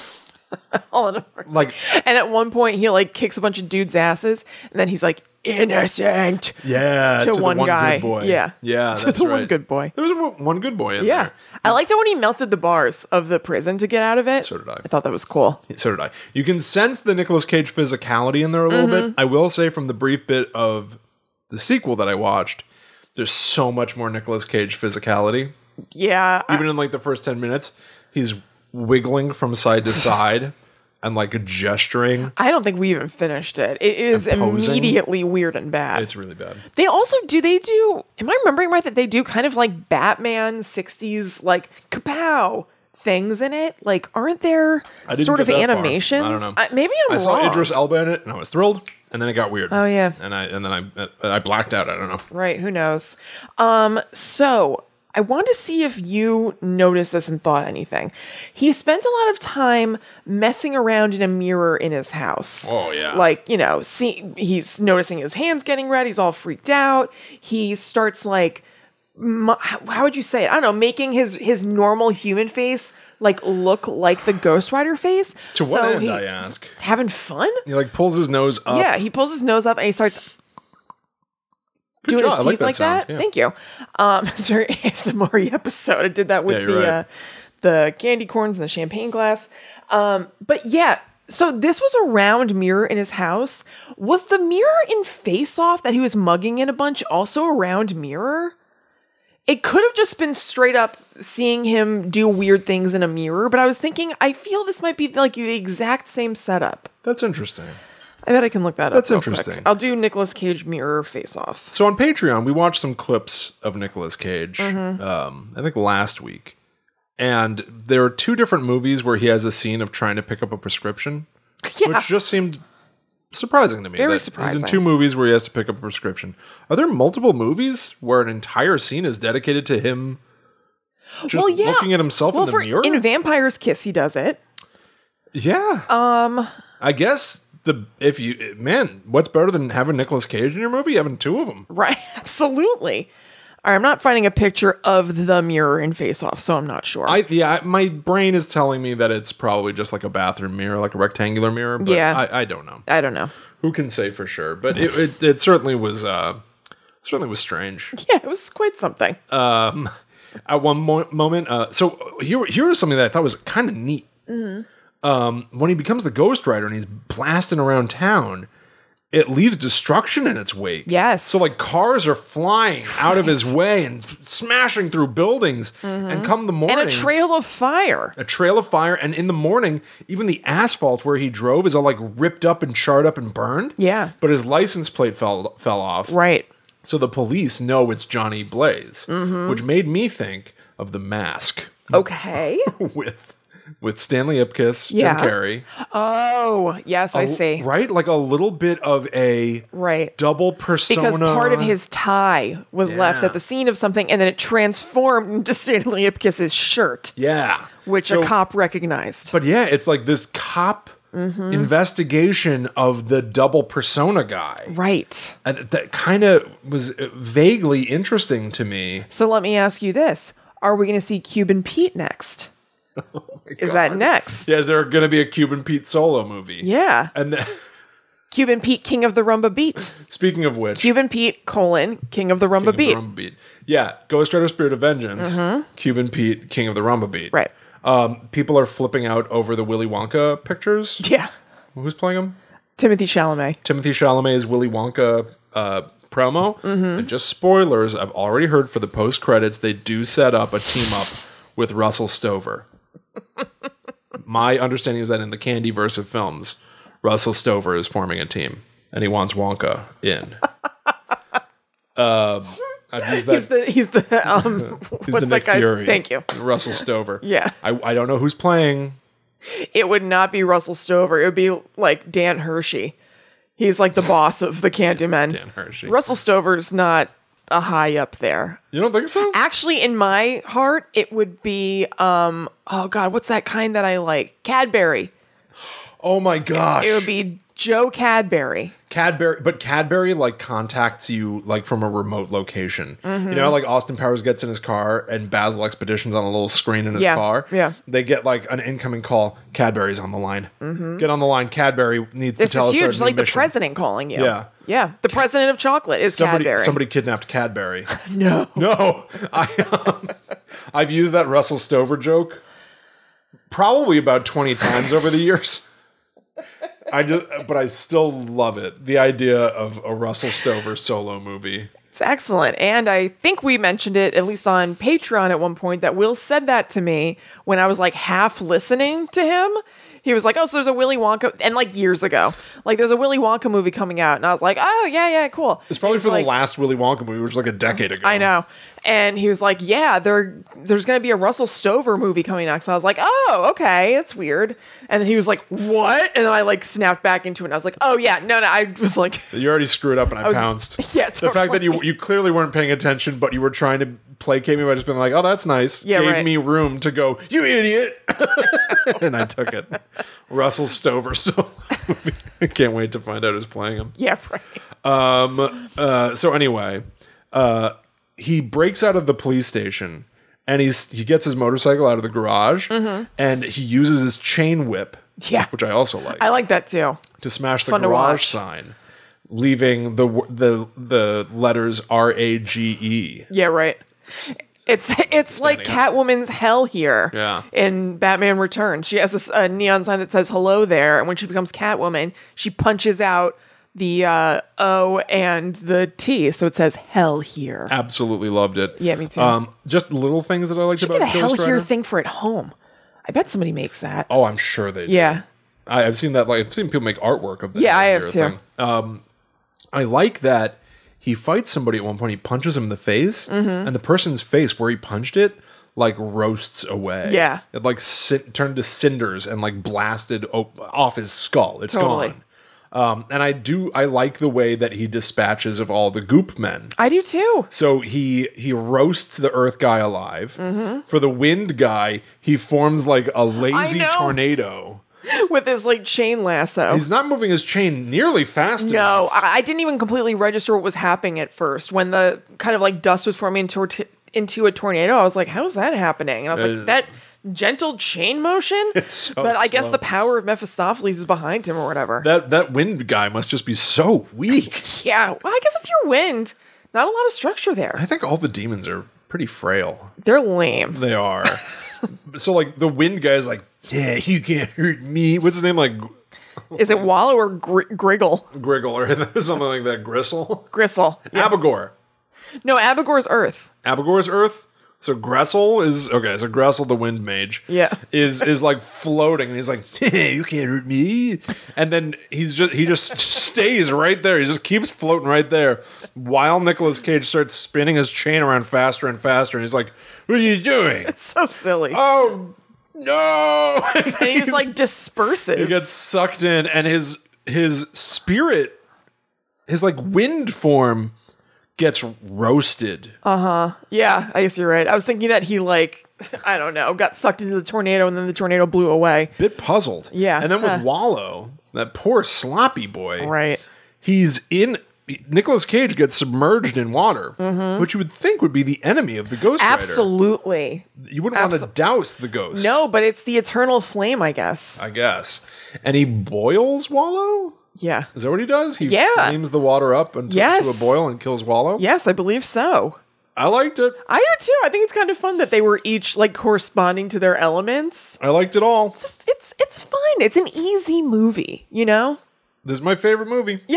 [SPEAKER 2] All in a mercy.
[SPEAKER 1] Like,
[SPEAKER 2] And at one point he like kicks a bunch of dudes' asses, and then he's like, "Innocent."
[SPEAKER 1] yeah,
[SPEAKER 2] To
[SPEAKER 1] the
[SPEAKER 2] one guy.
[SPEAKER 1] good boy.
[SPEAKER 2] Yeah.
[SPEAKER 1] Yeah,
[SPEAKER 2] To
[SPEAKER 1] that's
[SPEAKER 2] the
[SPEAKER 1] right.
[SPEAKER 2] one good boy.
[SPEAKER 1] There was one good boy in
[SPEAKER 2] Yeah.
[SPEAKER 1] there.
[SPEAKER 2] I liked it when he melted the bars of the prison to get out of it.
[SPEAKER 1] So did I.
[SPEAKER 2] I thought that was cool.
[SPEAKER 1] So did I. You can sense the Nicolas Cage physicality in there a little
[SPEAKER 2] Mm-hmm.
[SPEAKER 1] bit. I will say from the brief bit of the sequel that I watched, there's so much more Nicolas Cage physicality.
[SPEAKER 2] Yeah.
[SPEAKER 1] Even in like the first 10 minutes, he's wiggling from side to side and like gesturing.
[SPEAKER 2] I don't think we even finished it. It is
[SPEAKER 1] And posing.
[SPEAKER 2] immediately weird and bad.
[SPEAKER 1] It's really bad.
[SPEAKER 2] They also am I remembering right that they do kind of like Batman 60s like kapow things in it? Like, aren't there
[SPEAKER 1] I didn't
[SPEAKER 2] sort
[SPEAKER 1] get
[SPEAKER 2] of
[SPEAKER 1] that far.
[SPEAKER 2] animations?
[SPEAKER 1] I don't know.
[SPEAKER 2] Maybe I'm
[SPEAKER 1] I saw
[SPEAKER 2] wrong.
[SPEAKER 1] Idris Elba in it, and I was thrilled. And then it got weird.
[SPEAKER 2] Oh, yeah.
[SPEAKER 1] And then I blacked out. I don't know.
[SPEAKER 2] Right, who knows? So I want to see if you noticed this and thought anything. He spent a lot of time messing around in a mirror in his house.
[SPEAKER 1] Oh, yeah.
[SPEAKER 2] Like, he's noticing his hands getting red. He's all freaked out. He starts like, how would you say it? I don't know, making his normal human face like look like the Ghost Rider face.
[SPEAKER 1] To what end, I ask?
[SPEAKER 2] Having fun?
[SPEAKER 1] He like pulls his nose up.
[SPEAKER 2] Yeah, he pulls his nose up and he starts
[SPEAKER 1] Good
[SPEAKER 2] doing
[SPEAKER 1] job. I
[SPEAKER 2] his
[SPEAKER 1] like
[SPEAKER 2] teeth
[SPEAKER 1] that
[SPEAKER 2] like
[SPEAKER 1] sound.
[SPEAKER 2] that.
[SPEAKER 1] Yeah.
[SPEAKER 2] Thank you. It's a very ASMR episode. I did that with
[SPEAKER 1] Yeah, you're right.
[SPEAKER 2] the candy corns and the champagne glass. But yeah, so this was a round mirror in his house. Was the mirror in Face Off that he was mugging in a bunch also a round mirror? It could have just been straight up seeing him do weird things in a mirror, but I was thinking, I feel this might be like the exact same setup.
[SPEAKER 1] That's interesting.
[SPEAKER 2] I bet I can look that up.
[SPEAKER 1] That's
[SPEAKER 2] real
[SPEAKER 1] interesting.
[SPEAKER 2] quick. I'll do Nicolas Cage mirror Face Off.
[SPEAKER 1] So on Patreon, we watched some clips of Nicolas Cage, I think last week. And there are two different movies where he has a scene of trying to pick up a prescription,
[SPEAKER 2] Yeah.
[SPEAKER 1] which just seemed surprising to me.
[SPEAKER 2] Very
[SPEAKER 1] that
[SPEAKER 2] surprising.
[SPEAKER 1] He's in two movies where he has to pick up a prescription. Are there multiple movies where an entire scene is dedicated to him just looking at himself in the mirror?
[SPEAKER 2] In Vampire's Kiss, he does it.
[SPEAKER 1] Yeah. I guess what's better than having Nicolas Cage in your movie? Having two of them.
[SPEAKER 2] Right. Absolutely. All right, I'm not finding a picture of the mirror in Face Off, so I'm not sure.
[SPEAKER 1] My brain is telling me that it's probably just like a bathroom mirror, like a rectangular mirror. But
[SPEAKER 2] Yeah.
[SPEAKER 1] I don't know.
[SPEAKER 2] I don't know.
[SPEAKER 1] Who can say for sure? But it certainly was strange.
[SPEAKER 2] Yeah, it was quite something.
[SPEAKER 1] At one moment, so here was something that I thought was kind of neat. When he becomes the Ghost Rider and he's blasting around town, it leaves destruction in its wake.
[SPEAKER 2] Yes.
[SPEAKER 1] So like cars are flying out of his way and smashing through buildings. And come the morning,
[SPEAKER 2] And a trail of fire.
[SPEAKER 1] And in the morning, even the asphalt where he drove is all like ripped up and charred up and burned.
[SPEAKER 2] Yeah.
[SPEAKER 1] But his license plate fell off.
[SPEAKER 2] Right.
[SPEAKER 1] So the police know it's Johnny Blaze, which made me think of The Mask
[SPEAKER 2] Okay.
[SPEAKER 1] with Stanley Ipkiss,
[SPEAKER 2] Yeah.
[SPEAKER 1] Jim Carrey.
[SPEAKER 2] Oh, yes, I see.
[SPEAKER 1] Right? Like a little bit of a
[SPEAKER 2] Right.
[SPEAKER 1] double persona.
[SPEAKER 2] Because part of his tie was left
[SPEAKER 1] Yeah.
[SPEAKER 2] at the scene of something, and then it transformed into Stanley Ipkiss's shirt,
[SPEAKER 1] Yeah.
[SPEAKER 2] which
[SPEAKER 1] So-
[SPEAKER 2] a cop recognized.
[SPEAKER 1] But yeah, it's like this cop investigation of the double persona guy.
[SPEAKER 2] Right.
[SPEAKER 1] And that kind of was vaguely interesting to me.
[SPEAKER 2] So let me ask you this. Are we going to see Cuban Pete next? Is that next?
[SPEAKER 1] Yeah, is there going to be a Cuban Pete solo movie?
[SPEAKER 2] Yeah.
[SPEAKER 1] And then,
[SPEAKER 2] Cuban Pete, King of the Rumba Beat.
[SPEAKER 1] speaking of which,
[SPEAKER 2] Cuban Pete, King of the Rumba
[SPEAKER 1] King of the
[SPEAKER 2] Beat.
[SPEAKER 1] Rumba Beat. Yeah, Ghost Rider Spirit of Vengeance, Cuban Pete, King of the Rumba Beat.
[SPEAKER 2] Right.
[SPEAKER 1] People are flipping out over the Willy Wonka pictures.
[SPEAKER 2] Yeah.
[SPEAKER 1] Who's playing him?
[SPEAKER 2] Timothy Chalamet.
[SPEAKER 1] Timothy Chalamet's Willy Wonka promo. And just spoilers, I've already heard for the post credits, they do set up a team up with Russell Stover. My understanding is that in the Candyverse of films, Russell Stover is forming a team, and he wants Wonka in. I've used that.
[SPEAKER 2] He's the
[SPEAKER 1] He's
[SPEAKER 2] what's
[SPEAKER 1] the
[SPEAKER 2] that
[SPEAKER 1] Nick
[SPEAKER 2] guy's?
[SPEAKER 1] Fury.
[SPEAKER 2] Thank you.
[SPEAKER 1] Russell Stover.
[SPEAKER 2] Yeah.
[SPEAKER 1] I don't know who's playing.
[SPEAKER 2] It would not be Russell Stover. It would be like Dan Hershey. He's like the boss of the Candyman.
[SPEAKER 1] Dan Hershey.
[SPEAKER 2] Russell Stover's not a high up there.
[SPEAKER 1] You don't think so?
[SPEAKER 2] Actually, in my heart, it would be oh god, what's that kind that I like? Cadbury.
[SPEAKER 1] Oh my gosh.
[SPEAKER 2] It would be Joe Cadbury.
[SPEAKER 1] Cadbury, but Cadbury like contacts you like from a remote location. You know, like Austin Powers gets in his car and Basil Expedition's on a little screen in his
[SPEAKER 2] Yeah,
[SPEAKER 1] car.
[SPEAKER 2] yeah.
[SPEAKER 1] They get like an incoming call. Cadbury's on the line. Get on the line. Cadbury needs
[SPEAKER 2] This
[SPEAKER 1] to tell
[SPEAKER 2] is
[SPEAKER 1] us our
[SPEAKER 2] huge.
[SPEAKER 1] new
[SPEAKER 2] Like the
[SPEAKER 1] mission.
[SPEAKER 2] president calling you.
[SPEAKER 1] Yeah.
[SPEAKER 2] Yeah. The president of chocolate is Cadbury.
[SPEAKER 1] Somebody kidnapped Cadbury.
[SPEAKER 2] No.
[SPEAKER 1] No, I've used that Russell Stover joke probably about 20 times over the years. But I still love it. The idea of a Russell Stover solo movie.
[SPEAKER 2] It's excellent. And I think we mentioned it, at least on Patreon at one point, that Will said that to me when I was like half listening to him. He was like, oh, so there's a Willy Wonka, and like years ago, like there's a Willy Wonka movie coming out, and I was like, oh yeah, cool.
[SPEAKER 1] It's probably for
[SPEAKER 2] like,
[SPEAKER 1] the last Willy Wonka movie, which was like a decade ago.
[SPEAKER 2] I know. And he was like, yeah, there's going to be a Russell Stover movie coming next. And I was like, oh, okay, that's weird. And then he was like, what? And then I like snapped back into it. And I was like, oh yeah, no, I was like,
[SPEAKER 1] You already screwed up and I pounced.
[SPEAKER 2] Yeah,
[SPEAKER 1] The fact that you clearly weren't paying attention, but you were trying to placate me by just being like, oh, that's nice.
[SPEAKER 2] Yeah,
[SPEAKER 1] Gave
[SPEAKER 2] right.
[SPEAKER 1] me room to go, you idiot. And I took it. Russell Stover. So I can't wait to find out who's playing him.
[SPEAKER 2] yeah, right.
[SPEAKER 1] So anyway, he breaks out of the police station and he gets his motorcycle out of the garage and he uses his chain whip,
[SPEAKER 2] Yeah.
[SPEAKER 1] which I also like,
[SPEAKER 2] I like that too.
[SPEAKER 1] to smash the
[SPEAKER 2] Fun to
[SPEAKER 1] garage
[SPEAKER 2] watch.
[SPEAKER 1] sign, leaving the letters RAGE.
[SPEAKER 2] Yeah, right. It's like
[SPEAKER 1] up.
[SPEAKER 2] Catwoman's hell here.
[SPEAKER 1] Yeah.
[SPEAKER 2] In Batman Returns, she has a neon sign that says "Hello there," and when she becomes Catwoman, she punches out the O and the T, so it says "Hell here."
[SPEAKER 1] Absolutely loved it.
[SPEAKER 2] Yeah, me too.
[SPEAKER 1] Just little things that I liked
[SPEAKER 2] Get
[SPEAKER 1] about
[SPEAKER 2] a Hell
[SPEAKER 1] Ghost
[SPEAKER 2] here
[SPEAKER 1] Rider.
[SPEAKER 2] thing for at home. I bet somebody makes that.
[SPEAKER 1] Oh, I'm sure they do.
[SPEAKER 2] Yeah.
[SPEAKER 1] I've seen that. Like, I've seen people make artwork of that.
[SPEAKER 2] Yeah, I
[SPEAKER 1] Hell
[SPEAKER 2] have
[SPEAKER 1] Here
[SPEAKER 2] too.
[SPEAKER 1] thing. I like that he fights somebody at one point. He punches him in the face,
[SPEAKER 2] Mm-hmm.
[SPEAKER 1] and the person's face where he punched it like roasts away.
[SPEAKER 2] Yeah.
[SPEAKER 1] It like turned to cinders and like blasted off his skull. It's
[SPEAKER 2] Totally.
[SPEAKER 1] gone. And I like the way that he dispatches of all the goop men.
[SPEAKER 2] I do too.
[SPEAKER 1] So he roasts the Earth guy alive.
[SPEAKER 2] Mm-hmm.
[SPEAKER 1] For the Wind guy, he forms like a lazy
[SPEAKER 2] know.
[SPEAKER 1] tornado.
[SPEAKER 2] With his like chain lasso.
[SPEAKER 1] He's not moving his chain nearly fast
[SPEAKER 2] No,
[SPEAKER 1] enough.
[SPEAKER 2] I didn't even completely register what was happening at first. When the kind of like dust was forming into a tornado, I was like, how is that happening? And I was like, that gentle chain motion?
[SPEAKER 1] It's so
[SPEAKER 2] but I guess
[SPEAKER 1] slow.
[SPEAKER 2] the power of Mephistopheles is behind him or whatever.
[SPEAKER 1] That Wind guy must just be so weak.
[SPEAKER 2] Yeah, well, I guess if you're Wind, not a lot of structure there.
[SPEAKER 1] I think all the demons are pretty frail.
[SPEAKER 2] They're lame.
[SPEAKER 1] They are. So like the Wind guy's like, yeah, you can't hurt me. What's his name? Like
[SPEAKER 2] Is it Wallow or Griggle?
[SPEAKER 1] Griggle or something like that. Gristle?
[SPEAKER 2] Gristle. Yeah.
[SPEAKER 1] Abigor.
[SPEAKER 2] No, Abigor's Earth.
[SPEAKER 1] Abigor's Earth. So Gressel is okay. So Gressel, the Wind Mage,
[SPEAKER 2] Yeah.
[SPEAKER 1] is like floating, and he's like, hey, "You can't hurt me." And then he just stays right there. He just keeps floating right there, while Nicolas Cage starts spinning his chain around faster and faster. And he's like, "What are you doing?"
[SPEAKER 2] It's so silly.
[SPEAKER 1] Oh no!
[SPEAKER 2] and he just like disperses.
[SPEAKER 1] he gets sucked in, and his spirit, his like wind form, gets roasted.
[SPEAKER 2] Yeah, I guess you're right. I was thinking that he like, I don't know, got sucked into the tornado and then the tornado blew away.
[SPEAKER 1] Bit puzzled.
[SPEAKER 2] Yeah.
[SPEAKER 1] And then with Wallow, that poor sloppy boy.
[SPEAKER 2] Right.
[SPEAKER 1] Nicolas Cage gets submerged in water, which you would think would be the enemy of the Ghost Rider.
[SPEAKER 2] Absolutely.
[SPEAKER 1] You wouldn't want to douse the ghost.
[SPEAKER 2] No, but it's the eternal flame, I guess.
[SPEAKER 1] I guess. And he boils Wallow?
[SPEAKER 2] Yeah.
[SPEAKER 1] Is that what he does? He
[SPEAKER 2] Yeah.
[SPEAKER 1] flames the water up until to a
[SPEAKER 2] Yes.
[SPEAKER 1] boil and kills Wallow?
[SPEAKER 2] Yes, I believe so.
[SPEAKER 1] I liked it.
[SPEAKER 2] I do too. I think it's kind of fun that they were each like corresponding to their elements.
[SPEAKER 1] I liked it all.
[SPEAKER 2] It's fun. It's an easy movie, you know?
[SPEAKER 1] This is my favorite movie.
[SPEAKER 2] Yeah.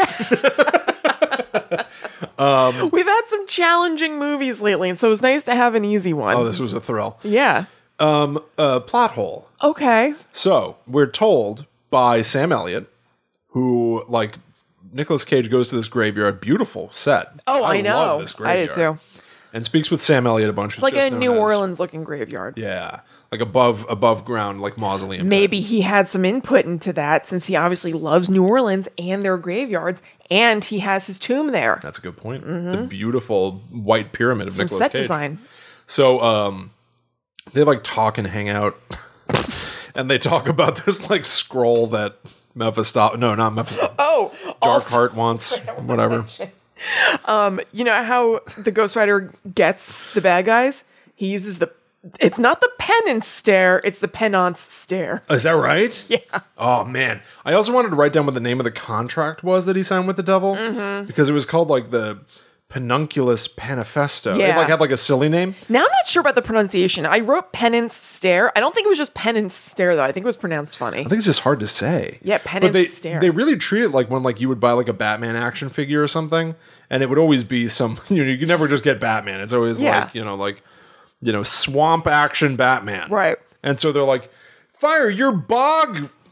[SPEAKER 2] We've had some challenging movies lately, and so it was nice to have an easy one.
[SPEAKER 1] Oh, this was a thrill.
[SPEAKER 2] Yeah.
[SPEAKER 1] Plot hole.
[SPEAKER 2] Okay.
[SPEAKER 1] So, we're told by Sam Elliott, who, like, Nicolas Cage goes to this graveyard. Beautiful set.
[SPEAKER 2] Oh, I know.
[SPEAKER 1] love this
[SPEAKER 2] I did
[SPEAKER 1] graveyard.
[SPEAKER 2] too.
[SPEAKER 1] And speaks with Sam Elliott a bunch.
[SPEAKER 2] It's like a New Orleans looking graveyard.
[SPEAKER 1] Yeah. Like above ground, like mausoleum.
[SPEAKER 2] Maybe he had some input into that since he obviously loves New Orleans and their graveyards, and he has his tomb there.
[SPEAKER 1] That's a good point. The beautiful white pyramid of
[SPEAKER 2] Some
[SPEAKER 1] Nicolas
[SPEAKER 2] set
[SPEAKER 1] Cage.
[SPEAKER 2] design.
[SPEAKER 1] So, they like talk and hang out, and they talk about this like scroll that Mephistopheles. No, not Mephistopheles.
[SPEAKER 2] Oh,
[SPEAKER 1] Darkheart wants, whatever.
[SPEAKER 2] You know how the Ghost Rider gets the bad guys? He uses it's not the penance stare, it's the penance stare.
[SPEAKER 1] Is that right?
[SPEAKER 2] Yeah.
[SPEAKER 1] Oh man, I also wanted to write down what the name of the contract was that he signed with the devil, because it was called like the Penunculus Panifesto. It
[SPEAKER 2] Yeah.
[SPEAKER 1] like had like a silly name.
[SPEAKER 2] Now I'm not sure about the pronunciation. I wrote penance stare. I don't think it was just penance stare though. I think it was pronounced funny.
[SPEAKER 1] I think it's just hard to say.
[SPEAKER 2] Yeah, penance
[SPEAKER 1] but
[SPEAKER 2] stare.
[SPEAKER 1] They really treat it like when like you would buy like a Batman action figure or something, and it would always be some. You could never just get Batman. It's always
[SPEAKER 2] Yeah.
[SPEAKER 1] like swamp action Batman.
[SPEAKER 2] Right.
[SPEAKER 1] And so they're like, fire your bog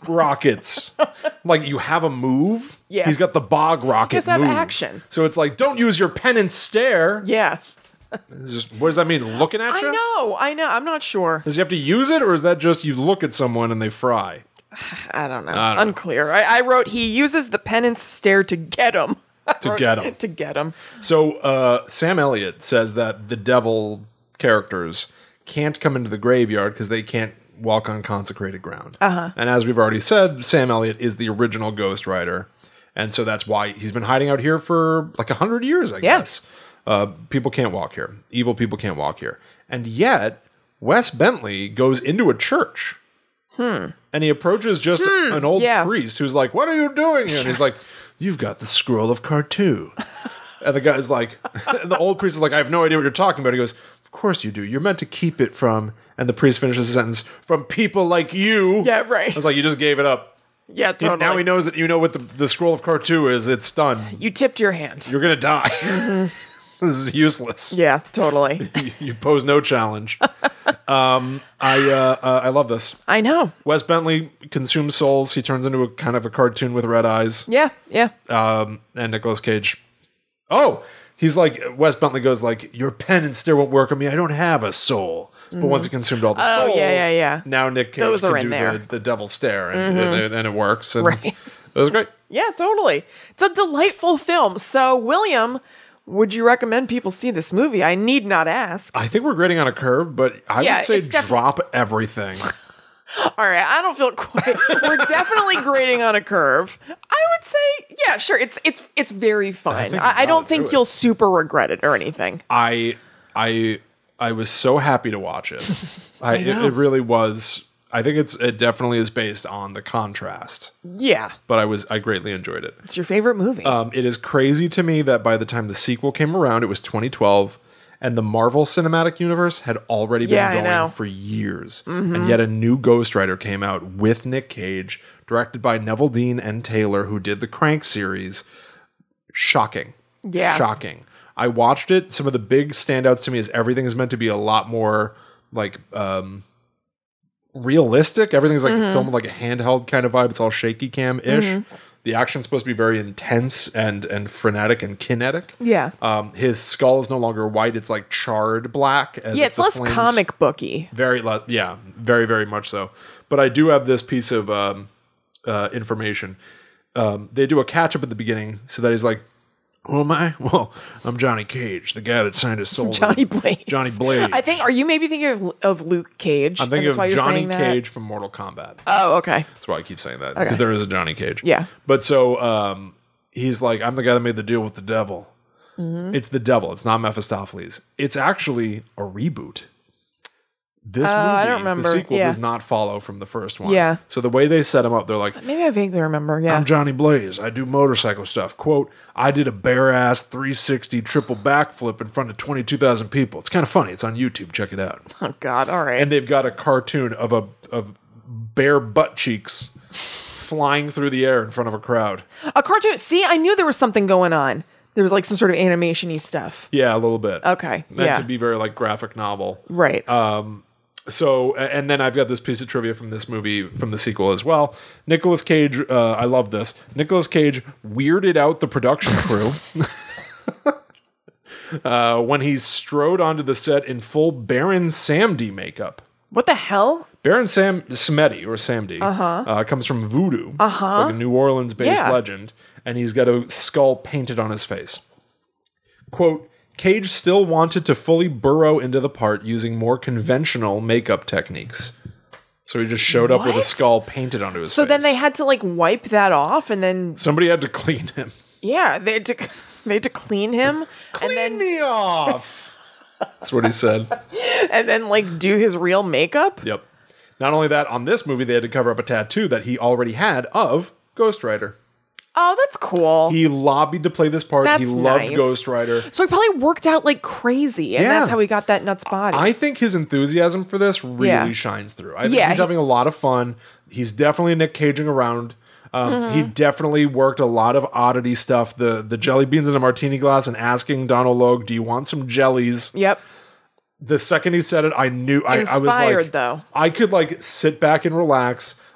[SPEAKER 1] rockets. Like, you have a move.
[SPEAKER 2] Yeah.
[SPEAKER 1] He's got the bog rocket
[SPEAKER 2] He has to have
[SPEAKER 1] move.
[SPEAKER 2] action.
[SPEAKER 1] So it's like, don't use your pen and stare.
[SPEAKER 2] Yeah.
[SPEAKER 1] It's just, what does that mean? Looking at you?
[SPEAKER 2] I know. I'm not sure.
[SPEAKER 1] Does he have to use it, or is that just you look at someone and they fry?
[SPEAKER 2] I don't know.
[SPEAKER 1] I don't
[SPEAKER 2] Unclear. I wrote he uses the pen and stare to get him.
[SPEAKER 1] To get him.
[SPEAKER 2] To get him.
[SPEAKER 1] So Sam Elliott says that the devil characters can't come into the graveyard because they can't walk on consecrated ground. And as we've already said, Sam Elliott is the original Ghost Rider. And so that's why he's been hiding out here for like 100 years, I guess. People can't walk here. Evil people can't walk here. And yet, Wes Bentley goes into a church. And he approaches just an old priest who's like, what are you doing here? And he's like, you've got the scroll of Cartu. And the guy's like, and the old priest is like, I have no idea what you're talking about. He goes, of course you do. You're meant to keep it from, and the priest finishes the sentence, from people like you.
[SPEAKER 2] Yeah, right.
[SPEAKER 1] I was like, you just gave it up.
[SPEAKER 2] Yeah, totally.
[SPEAKER 1] Now he knows that you know what the scroll of Cartu is. It's done.
[SPEAKER 2] You tipped your hand.
[SPEAKER 1] You're going to die. This is useless.
[SPEAKER 2] Yeah, totally.
[SPEAKER 1] You pose no challenge. I love this.
[SPEAKER 2] I know.
[SPEAKER 1] Wes Bentley consumes souls. He turns into a kind of a cartoon with red eyes.
[SPEAKER 2] Yeah.
[SPEAKER 1] And Nicolas Cage. Oh, he's like, Wes Bentley goes like, your pen and stare won't work on me. I don't have a soul. But once he consumed all the souls,
[SPEAKER 2] yeah.
[SPEAKER 1] now Nick Cage
[SPEAKER 2] Those are
[SPEAKER 1] can
[SPEAKER 2] in
[SPEAKER 1] do
[SPEAKER 2] there.
[SPEAKER 1] the devil stare, and it works. And
[SPEAKER 2] Right.
[SPEAKER 1] It was great.
[SPEAKER 2] Yeah, totally. It's a delightful film. So, William, would you recommend people see this movie? I need not ask.
[SPEAKER 1] I think we're grading on a curve, but I
[SPEAKER 2] Yeah,
[SPEAKER 1] would say
[SPEAKER 2] it's
[SPEAKER 1] drop everything.
[SPEAKER 2] All right, I don't feel quite. We're definitely grading on a curve. I would say, yeah, sure. It's very fun.
[SPEAKER 1] think
[SPEAKER 2] I
[SPEAKER 1] you
[SPEAKER 2] don't
[SPEAKER 1] gotta
[SPEAKER 2] think
[SPEAKER 1] do it.
[SPEAKER 2] you'll super regret it or anything.
[SPEAKER 1] I was so happy to watch it. It really was. I think it definitely is based on the contrast,
[SPEAKER 2] Yeah,
[SPEAKER 1] but I greatly enjoyed it.
[SPEAKER 2] it's your favorite movie.
[SPEAKER 1] It is crazy to me that by the time the sequel came around, it was 2012, and the Marvel Cinematic Universe had already been
[SPEAKER 2] Yeah, I know.
[SPEAKER 1] going for years. And yet a new Ghost Rider came out with Nick Cage, directed by Neville Dean and Taylor, who did the Crank series. Shocking.
[SPEAKER 2] Yeah.
[SPEAKER 1] Shocking. I watched it. Some of the big standouts to me is everything is meant to be a lot more like realistic. Everything's like filmed like a handheld kind of vibe. It's all shaky cam-ish. The action's supposed to be very intense and frenetic and kinetic.
[SPEAKER 2] Yeah.
[SPEAKER 1] His skull is no longer white. It's like charred black. As
[SPEAKER 2] Yeah,
[SPEAKER 1] if
[SPEAKER 2] it's
[SPEAKER 1] the
[SPEAKER 2] less
[SPEAKER 1] flames-
[SPEAKER 2] comic booky.
[SPEAKER 1] very, very much so. But I do have this piece of information. They do a catch up at the beginning so that he's like, who am I? Well, I'm Johnny Cage, the guy that signed his soul.
[SPEAKER 2] Johnny Blaze.
[SPEAKER 1] Johnny Blaze.
[SPEAKER 2] I think. Are you maybe thinking of Luke Cage?
[SPEAKER 1] I'm thinking
[SPEAKER 2] and that's why
[SPEAKER 1] of
[SPEAKER 2] you're
[SPEAKER 1] Johnny
[SPEAKER 2] saying that?
[SPEAKER 1] Cage from Mortal Kombat.
[SPEAKER 2] Oh, okay.
[SPEAKER 1] That's why I keep saying that, because there is a Johnny Cage.
[SPEAKER 2] Yeah.
[SPEAKER 1] But so he's like, I'm the guy that made the deal with the devil. It's the devil. It's not Mephistopheles. It's actually a reboot. This movie,
[SPEAKER 2] I don't remember.
[SPEAKER 1] the sequel,
[SPEAKER 2] Yeah.
[SPEAKER 1] does not follow from the first one.
[SPEAKER 2] Yeah.
[SPEAKER 1] So the way they set him up, they're like,
[SPEAKER 2] Maybe I vaguely remember. Yeah.
[SPEAKER 1] I'm Johnny Blaze. I do motorcycle stuff. Quote, I did a bare-ass 360 triple backflip in front of 22,000 people. It's kind of funny. It's on YouTube. Check it out.
[SPEAKER 2] Oh God. All right.
[SPEAKER 1] And they've got a cartoon of bare butt cheeks flying through the air in front of a crowd.
[SPEAKER 2] A cartoon. See, I knew there was something going on. There was like some sort of animation-y stuff.
[SPEAKER 1] Yeah, a little bit.
[SPEAKER 2] Okay.
[SPEAKER 1] Meant
[SPEAKER 2] Yeah.
[SPEAKER 1] to be very like graphic novel.
[SPEAKER 2] Right.
[SPEAKER 1] So, and then I've got this piece of trivia from this movie, from the sequel as well. Nicolas Cage, I love this. Nicolas Cage weirded out the production crew when he strode onto the set in full Baron Samedi makeup.
[SPEAKER 2] What the hell?
[SPEAKER 1] Baron Samedi, or Samedi, comes from voodoo. It's like a New Orleans-based
[SPEAKER 2] Yeah.
[SPEAKER 1] legend, and he's got a skull painted on his face. Quote, Cage still wanted to fully burrow into the part using more conventional makeup techniques. So he just showed up with a
[SPEAKER 2] What?
[SPEAKER 1] skull painted onto his face.
[SPEAKER 2] So then they had to like wipe that off, and then
[SPEAKER 1] Somebody had to clean him.
[SPEAKER 2] yeah, they had to clean him, and then
[SPEAKER 1] me off! That's what he said.
[SPEAKER 2] like do his real makeup.
[SPEAKER 1] Yep. Not only that, on this movie, they had to cover up a tattoo that he already had of Ghost Rider.
[SPEAKER 2] Oh, that's cool.
[SPEAKER 1] He lobbied to play this part. He
[SPEAKER 2] That's
[SPEAKER 1] loved
[SPEAKER 2] nice.
[SPEAKER 1] Ghost Rider.
[SPEAKER 2] So he probably worked out like crazy, and
[SPEAKER 1] Yeah.
[SPEAKER 2] that's how he got that nuts body.
[SPEAKER 1] I think his enthusiasm for this really
[SPEAKER 2] Yeah.
[SPEAKER 1] shines through. I think
[SPEAKER 2] Yeah,
[SPEAKER 1] he's
[SPEAKER 2] he-
[SPEAKER 1] having a lot of fun. He's definitely Nick Caging around. He definitely worked a lot of oddity stuff. The jelly beans in a martini glass and asking Donald Logue, do you want some jellies?
[SPEAKER 2] Yep.
[SPEAKER 1] The second he said it, I knew I was
[SPEAKER 2] Inspired,
[SPEAKER 1] like,
[SPEAKER 2] though.
[SPEAKER 1] I could like sit back and relax.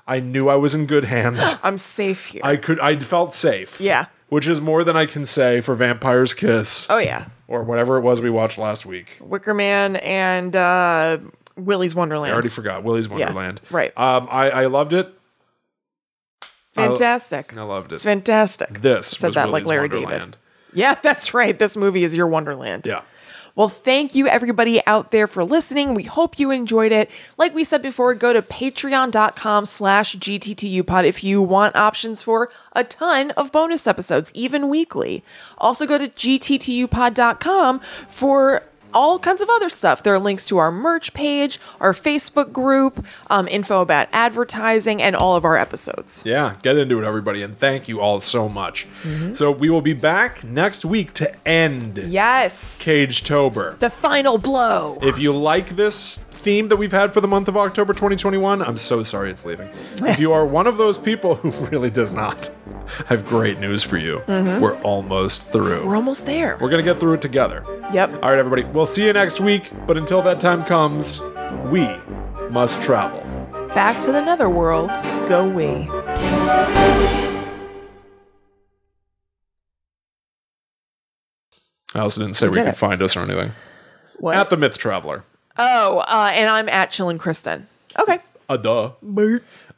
[SPEAKER 1] I knew I was in good hands.
[SPEAKER 2] I'm safe here.
[SPEAKER 1] I felt safe.
[SPEAKER 2] Yeah.
[SPEAKER 1] Which is more than I can say for Vampire's Kiss.
[SPEAKER 2] Oh, yeah.
[SPEAKER 1] Or whatever it was we watched last week.
[SPEAKER 2] Wicker Man and Willy's Wonderland.
[SPEAKER 1] I already forgot. Willy's Wonderland.
[SPEAKER 2] Right.
[SPEAKER 1] I loved it.
[SPEAKER 2] Fantastic.
[SPEAKER 1] I loved it.
[SPEAKER 2] It's fantastic.
[SPEAKER 1] This
[SPEAKER 2] said
[SPEAKER 1] was
[SPEAKER 2] that
[SPEAKER 1] Willy's
[SPEAKER 2] like Larry
[SPEAKER 1] Wonderland.
[SPEAKER 2] David. Yeah, that's right. This movie is your Wonderland.
[SPEAKER 1] Yeah.
[SPEAKER 2] Well, thank you everybody out there for listening. We hope you enjoyed it. Like we said before, go to patreon.com/GTTUpod if you want options for a ton of bonus episodes, even weekly. Also go to gttupod.com for all kinds of other stuff. There are links to our merch page, our Facebook group, info about advertising, and all of our episodes.
[SPEAKER 1] Yeah, get into it, everybody, and thank you all so much. So we will be back next week to end
[SPEAKER 2] Yes.
[SPEAKER 1] Cagetober.
[SPEAKER 2] The final blow.
[SPEAKER 1] If you like this theme that we've had for the month of October 2021, I'm so sorry it's leaving. If you are one of those people who really does not, I have great news for you. We're almost through.
[SPEAKER 2] We're almost there.
[SPEAKER 1] We're going to get through it together.
[SPEAKER 2] Yep.
[SPEAKER 1] All right, everybody. We'll see you next week. But until that time comes, we must travel.
[SPEAKER 2] Back to the netherworld. Go we.
[SPEAKER 1] I also didn't say where you
[SPEAKER 2] did
[SPEAKER 1] could find us or anything.
[SPEAKER 2] What?
[SPEAKER 1] At the Myth Traveler.
[SPEAKER 2] Oh, and I'm at Chillin' Kristen. Okay.
[SPEAKER 1] Duh.